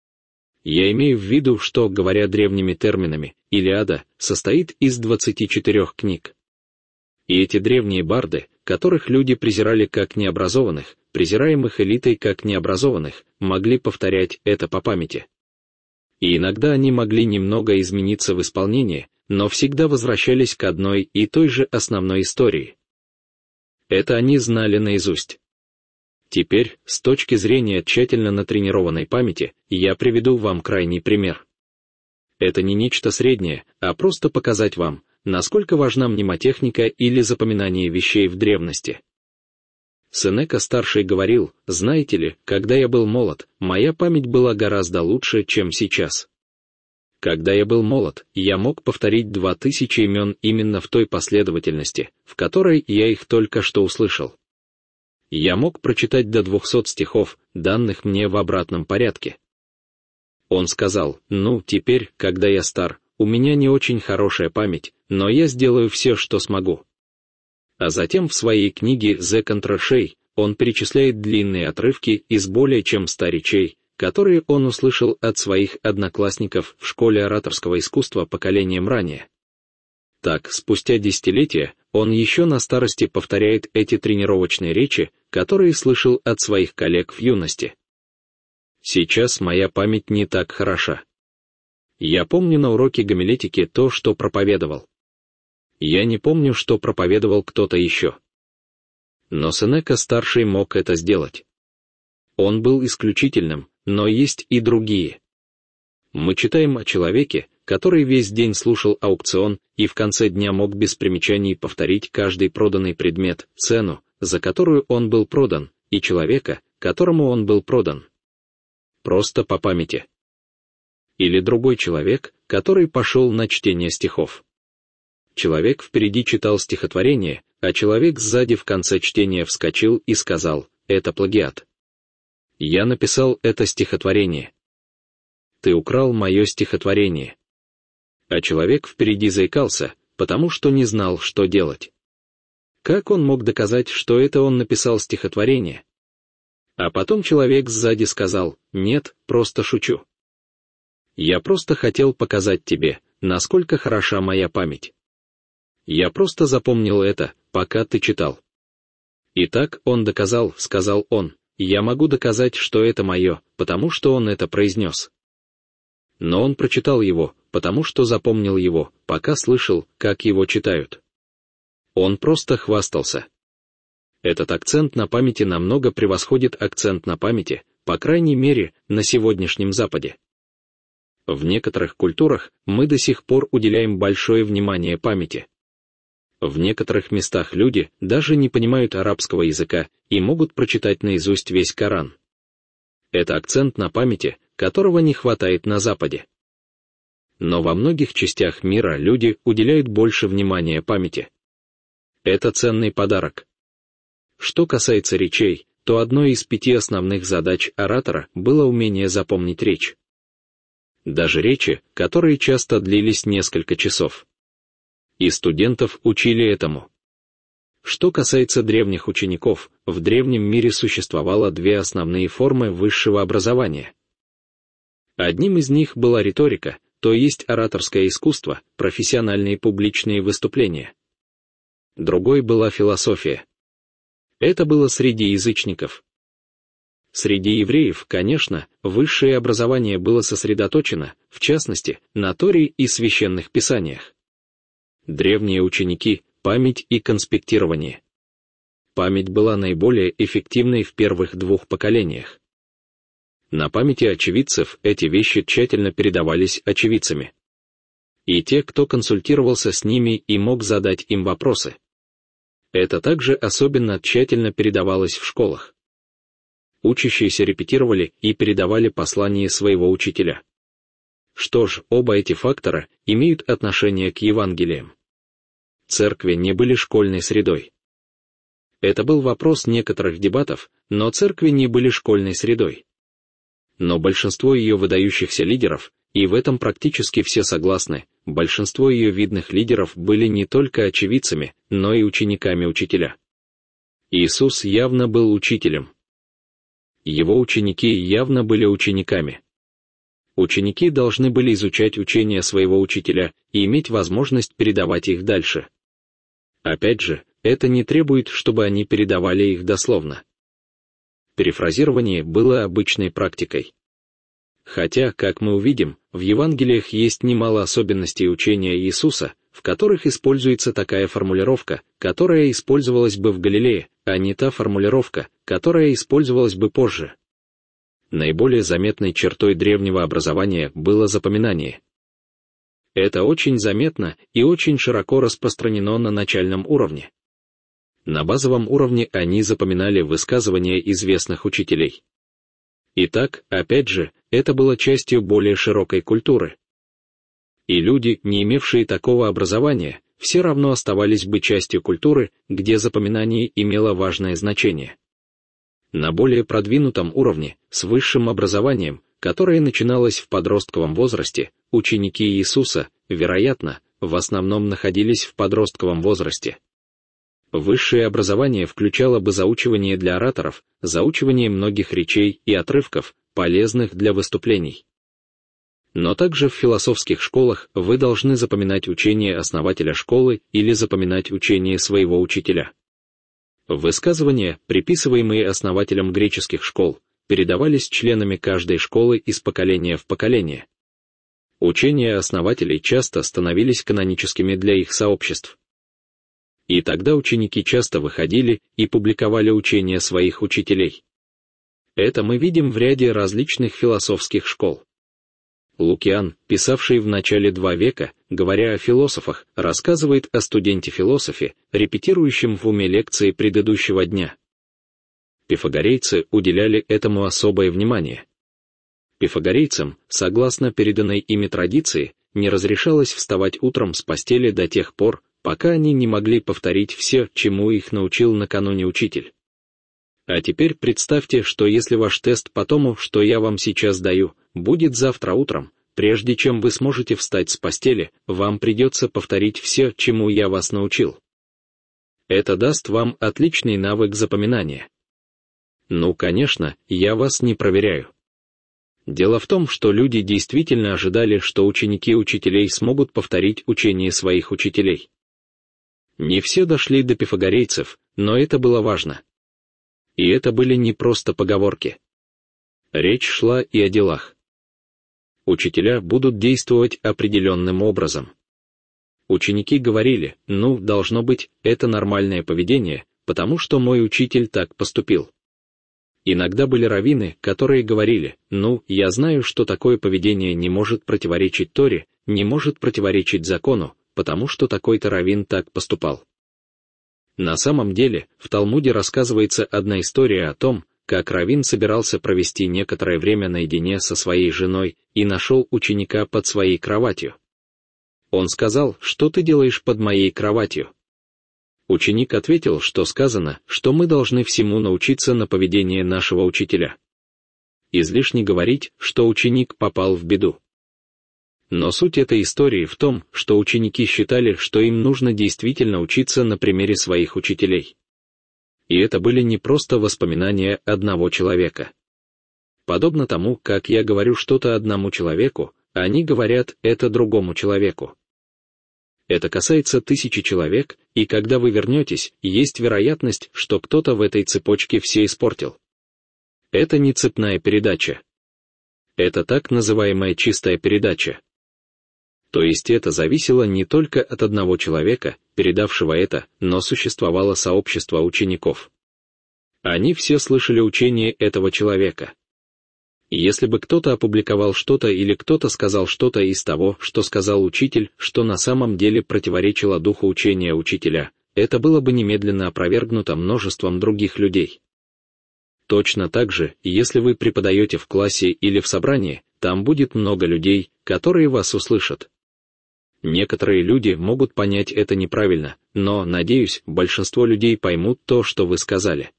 Я имею в виду, что, говоря древними терминами, Илиада состоит из 24 книг. И эти древние барды, которых люди презирали как необразованных, презираемых элитой как необразованных, могли повторять это по памяти. И иногда они могли немного измениться в исполнении, но всегда возвращались к одной и той же основной истории. Это они знали наизусть. Теперь, с точки зрения тщательно натренированной памяти, я приведу вам крайний пример. Это не нечто среднее, а просто показать вам, насколько важна мнемотехника или запоминание вещей в древности. Сенека-старший говорил: «Знаете ли, когда я был молод, моя память была гораздо лучше, чем сейчас. Когда я был молод, я мог повторить 2000 имен именно в той последовательности, в которой я их только что услышал. Я мог прочитать до 200 стихов, данных мне в обратном порядке». Он сказал: «Ну, теперь, когда я стар, у меня не очень хорошая память, но я сделаю все, что смогу». А затем в своей книге «The Contra он перечисляет длинные отрывки из более чем 100 речей, которые он услышал от своих одноклассников в школе ораторского искусства поколением ранее. Так, спустя десятилетия, он еще на старости повторяет эти тренировочные речи, которые слышал от своих коллег в юности. Сейчас моя память не так хороша. Я помню на уроке гомилетики то, что проповедовал. Я не помню, что проповедовал кто-то еще. Но Сенека-старший мог это сделать. Он был исключительным, но есть и другие. Мы читаем о человеке, который весь день слушал аукцион и в конце дня мог без примечаний повторить каждый проданный предмет, цену, за которую он был продан, и человека, которому он был продан. Просто по памяти. Или другой человек, который пошел на чтение стихов. Человек впереди читал стихотворение, а человек сзади в конце чтения вскочил и сказал: «Это плагиат. Я написал это стихотворение. Ты украл мое стихотворение». А человек впереди заикался, потому что не знал, что делать. Как он мог доказать, что это он написал стихотворение? А потом человек сзади сказал: «Нет, просто шучу. Я просто хотел показать тебе, насколько хороша моя память. Я просто запомнил это, пока ты читал». «Итак, он доказал», — сказал он, — «я могу доказать, что это мое, потому что он это произнес». Но он прочитал его, потому что запомнил его, пока слышал, как его читают. Он просто хвастался. Этот акцент на памяти намного превосходит акцент на памяти, по крайней мере, на сегодняшнем Западе. В некоторых культурах мы до сих пор уделяем большое внимание памяти. В некоторых местах люди даже не понимают арабского языка и могут прочитать наизусть весь Коран. Это акцент на памяти, которого не хватает на Западе. Но во многих частях мира люди уделяют больше внимания памяти. Это ценный подарок. Что касается речей, то одной из 5 основных задач оратора было умение запомнить речь. Даже речи, которые часто длились несколько часов. И студентов учили этому. Что касается древних учеников, в древнем мире существовало 2 основные формы высшего образования. Одним из них была риторика, то есть ораторское искусство, профессиональные публичные выступления. Другой была философия. Это было среди язычников. Среди евреев, конечно, высшее образование было сосредоточено, в частности, на Торе и священных писаниях. Древние ученики — память и конспектирование. Память была наиболее эффективной в первых 2 поколениях. На памяти очевидцев эти вещи тщательно передавались очевидцами. И те, кто консультировался с ними и мог задать им вопросы. Это также особенно тщательно передавалось в школах. Учащиеся репетировали и передавали послание своего учителя. Что ж, оба эти фактора имеют отношение к Евангелиям. Церкви не были школьной средой. Это был вопрос некоторых дебатов, но церкви не были школьной средой. Но большинство ее выдающихся лидеров, и в этом практически все согласны, большинство ее видных лидеров были не только очевидцами, но и учениками учителя. Иисус явно был учителем. Его ученики явно были учениками. Ученики должны были изучать учения своего учителя и иметь возможность передавать их дальше. Опять же, это не требует, чтобы они передавали их дословно. Перефразирование было обычной практикой. Хотя, как мы увидим, в Евангелиях есть немало особенностей учения Иисуса, в которых используется такая формулировка, которая использовалась бы в Галилее, а не та формулировка, которая использовалась бы позже. Наиболее заметной чертой древнего образования было запоминание. Это очень заметно и очень широко распространено на начальном уровне. На базовом уровне они запоминали высказывания известных учителей. Итак, опять же, это было частью более широкой культуры. И люди, не имевшие такого образования, все равно оставались бы частью культуры, где запоминание имело важное значение. На более продвинутом уровне, с высшим образованием, которое начиналось в подростковом возрасте, ученики Иисуса, вероятно, в основном находились в подростковом возрасте. Высшее образование включало бы заучивание для ораторов, заучивание многих речей и отрывков, полезных для выступлений. Но также в философских школах вы должны запоминать учение основателя школы или запоминать учение своего учителя. Высказывания, приписываемые основателям греческих школ, передавались членами каждой школы из поколения в поколение. Учения основателей часто становились каноническими для их сообществ. И тогда ученики часто выходили и публиковали учения своих учителей. Это мы видим в ряде различных философских школ. Лукиан, писавший в начале II века, говоря о философах, рассказывает о студенте-философе, репетирующем в уме лекции предыдущего дня. Пифагорейцы уделяли этому особое внимание. Пифагорейцам, согласно переданной ими традиции, не разрешалось вставать утром с постели до тех пор, пока они не могли повторить все, чему их научил накануне учитель. А теперь представьте, что если ваш тест по тому, что я вам сейчас даю, будет завтра утром, прежде чем вы сможете встать с постели, вам придется повторить все, чему я вас научил. Это даст вам отличный навык запоминания. Ну, конечно, я вас не проверяю. Дело в том, что люди действительно ожидали, что ученики учителей смогут повторить учение своих учителей. Не все дошли до пифагорейцев, но это было важно. И это были не просто поговорки. Речь шла и о делах. Учителя будут действовать определенным образом. Ученики говорили: ну, должно быть, это нормальное поведение, потому что мой учитель так поступил. Иногда были раввины, которые говорили: ну, я знаю, что такое поведение не может противоречить Торе, не может противоречить закону, потому что такой-то раввин так поступал. На самом деле, в Талмуде рассказывается одна история о том, как раввин собирался провести некоторое время наедине со своей женой и нашел ученика под своей кроватью. Он сказал: что ты делаешь под моей кроватью? Ученик ответил, что сказано, что мы должны всему научиться на поведение нашего учителя. Излишне говорить, что ученик попал в беду. Но суть этой истории в том, что ученики считали, что им нужно действительно учиться на примере своих учителей. И это были не просто воспоминания одного человека. Подобно тому, как я говорю что-то одному человеку, они говорят это другому человеку. Это касается тысячи человек, и когда вы вернетесь, есть вероятность, что кто-то в этой цепочке все испортил. Это не цепная передача. Это так называемая чистая передача. То есть это зависело не только от одного человека, передавшего это, но существовало сообщество учеников. Они все слышали учение этого человека. Если бы кто-то опубликовал что-то или кто-то сказал что-то из того, что сказал учитель, что на самом деле противоречило духу учения учителя, это было бы немедленно опровергнуто множеством других людей. Точно так же, если вы преподаете в классе или в собрании, там будет много людей, которые вас услышат. Некоторые люди могут понять это неправильно, но, надеюсь, большинство людей поймут то, что вы сказали.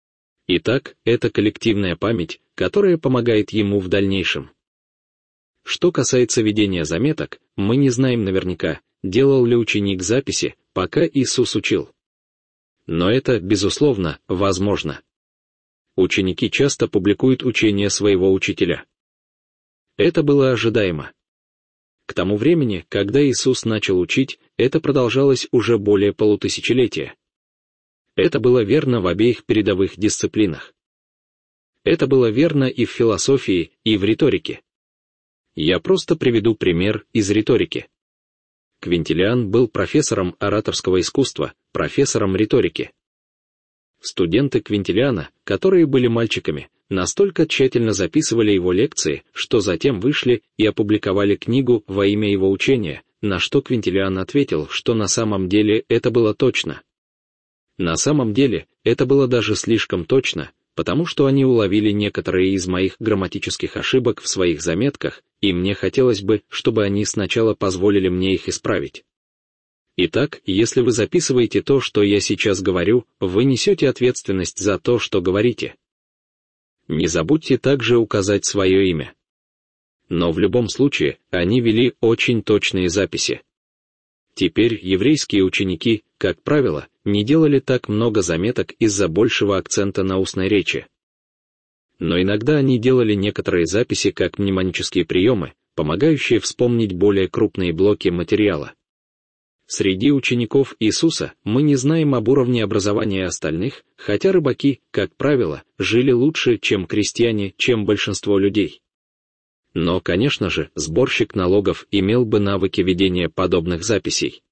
Итак, это коллективная память, которая помогает ему в дальнейшем. Что касается ведения заметок, мы не знаем наверняка, делал ли ученик записи, пока Иисус учил. Но это, безусловно, возможно. Ученики часто публикуют учение своего учителя. Это было ожидаемо. К тому времени, когда Иисус начал учить, это продолжалось уже более полутысячелетия. Это было верно в обеих передовых дисциплинах. Это было верно и в философии, и в риторике. Я просто приведу пример из риторики. Квинтилиан был профессором ораторского искусства, профессором риторики. Студенты Квинтилиана, которые были мальчиками, настолько тщательно записывали его лекции, что затем вышли и опубликовали книгу во имя его учения, на что Квинтилиан ответил, что на самом деле это было точно. На самом деле, это было даже слишком точно, потому что они уловили некоторые из моих грамматических ошибок в своих заметках, и мне хотелось бы, чтобы они сначала позволили мне их исправить. Итак, если вы записываете то, что я сейчас говорю, вы несете ответственность за то, что говорите. Не забудьте также указать свое имя. Но в любом случае, они вели очень точные записи. Теперь еврейские ученики, как правило, не делали так много заметок из-за большего акцента на устной речи. Но иногда они делали некоторые записи как мнемонические приемы, помогающие вспомнить более крупные блоки материала. Среди учеников Иисуса мы не знаем об уровне образования остальных, хотя рыбаки, как правило, жили лучше, чем крестьяне, чем большинство людей. Но, конечно же, сборщик налогов имел бы навыки ведения подобных записей.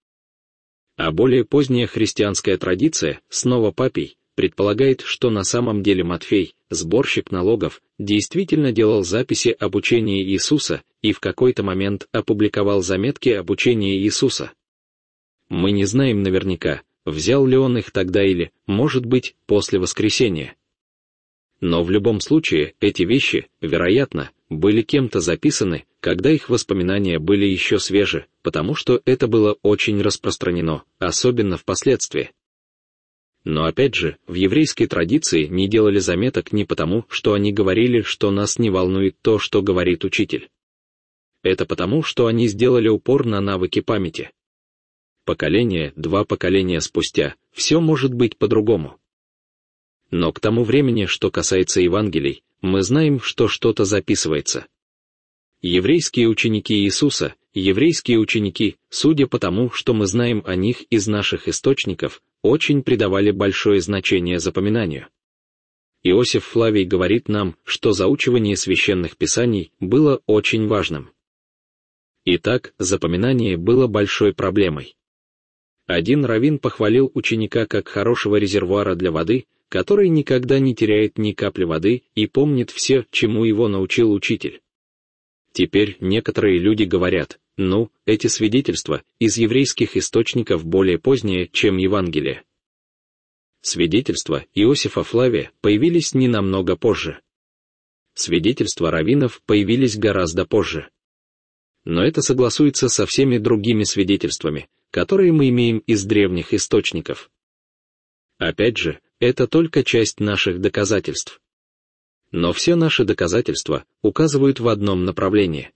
А более поздняя христианская традиция, снова Папий, предполагает, что на самом деле Матфей, сборщик налогов, действительно делал записи об учении Иисуса и в какой-то момент опубликовал заметки об учении Иисуса. Мы не знаем наверняка, взял ли он их тогда или, может быть, после воскресения. Но в любом случае, эти вещи, вероятно, были кем-то записаны, когда их воспоминания были еще свежи, потому что это было очень распространено, особенно впоследствии. Но опять же, в еврейской традиции не делали заметок не потому, что они говорили, что нас не волнует то, что говорит учитель. Это потому, что они сделали упор на навыки памяти. Поколение, 2 поколения спустя, все может быть по-другому. Но к тому времени, что касается Евангелий, мы знаем, что что-то записывается. Еврейские ученики Иисуса, еврейские ученики, судя по тому, что мы знаем о них из наших источников, очень придавали большое значение запоминанию. Иосиф Флавий говорит нам, что заучивание священных писаний было очень важным. Итак, запоминание было большой проблемой. Один раввин похвалил ученика как хорошего резервуара для воды, который никогда не теряет ни капли воды и помнит все, чему его научил учитель. Теперь некоторые люди говорят, эти свидетельства из еврейских источников более поздние, чем Евангелие. Свидетельства Иосифа Флавия появились не намного позже. Свидетельства раввинов появились гораздо позже. Но это согласуется со всеми другими свидетельствами, которые мы имеем из древних источников. Опять же, это только часть наших доказательств. Но все наши доказательства указывают в одном направлении.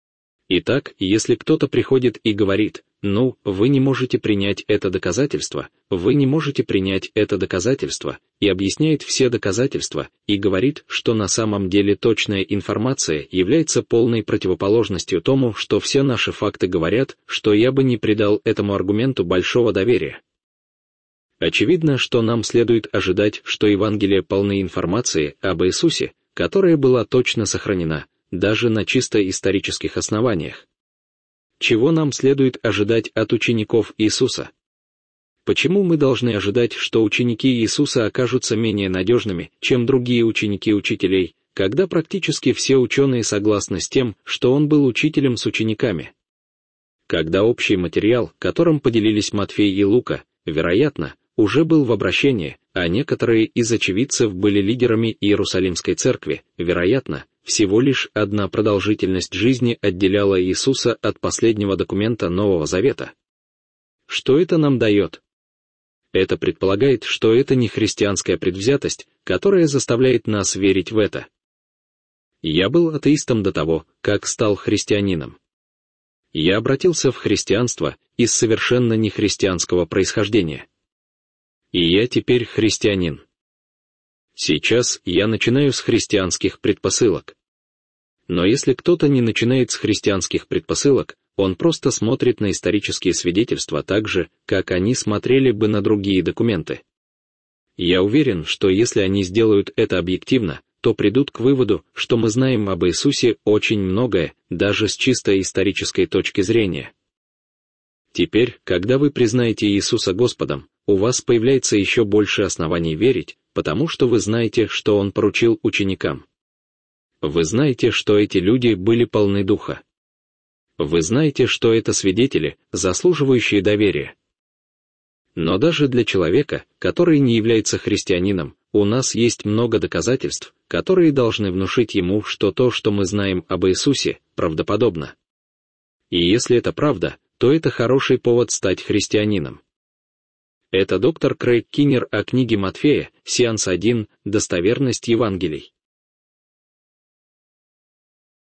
Итак, если кто-то приходит и говорит, вы не можете принять это доказательство, вы не можете принять это доказательство, и объясняет все доказательства, и говорит, что на самом деле точная информация является полной противоположностью тому, что все наши факты говорят, что я бы не придал этому аргументу большого доверия. Очевидно, что нам следует ожидать, что Евангелия полны информации об Иисусе, которая была точно сохранена, даже на чисто исторических основаниях. Чего нам следует ожидать от учеников Иисуса? Почему мы должны ожидать, что ученики Иисуса окажутся менее надежными, чем другие ученики учителей, когда практически все ученые согласны с тем, что он был учителем с учениками? Когда общий материал, которым поделились Матфей и Лука, вероятно, уже был в обращении, а некоторые из очевидцев были лидерами Иерусалимской церкви, вероятно, всего лишь одна продолжительность жизни отделяла Иисуса от последнего документа Нового Завета. Что это нам дает? Это предполагает, что это не христианская предвзятость, которая заставляет нас верить в это. Я был атеистом до того, как стал христианином. Я обратился в христианство из совершенно нехристианского происхождения. И я теперь христианин. Сейчас я начинаю с христианских предпосылок. Но если кто-то не начинает с христианских предпосылок, он просто смотрит на исторические свидетельства так же, как они смотрели бы на другие документы. Я уверен, что если они сделают это объективно, то придут к выводу, что мы знаем об Иисусе очень многое, даже с чисто исторической точки зрения. Теперь, когда вы признаете Иисуса Господом, у вас появляется еще больше оснований верить, потому что вы знаете, что Он поручил ученикам. Вы знаете, что эти люди были полны Духа. Вы знаете, что это свидетели, заслуживающие доверия. Но даже для человека, который не является христианином, у нас есть много доказательств, которые должны внушить ему, что то, что мы знаем об Иисусе, правдоподобно. И если это правда, то это хороший повод стать христианином. Это доктор Крейг Киннер о книге Матфея, сеанс 1, достоверность Евангелий.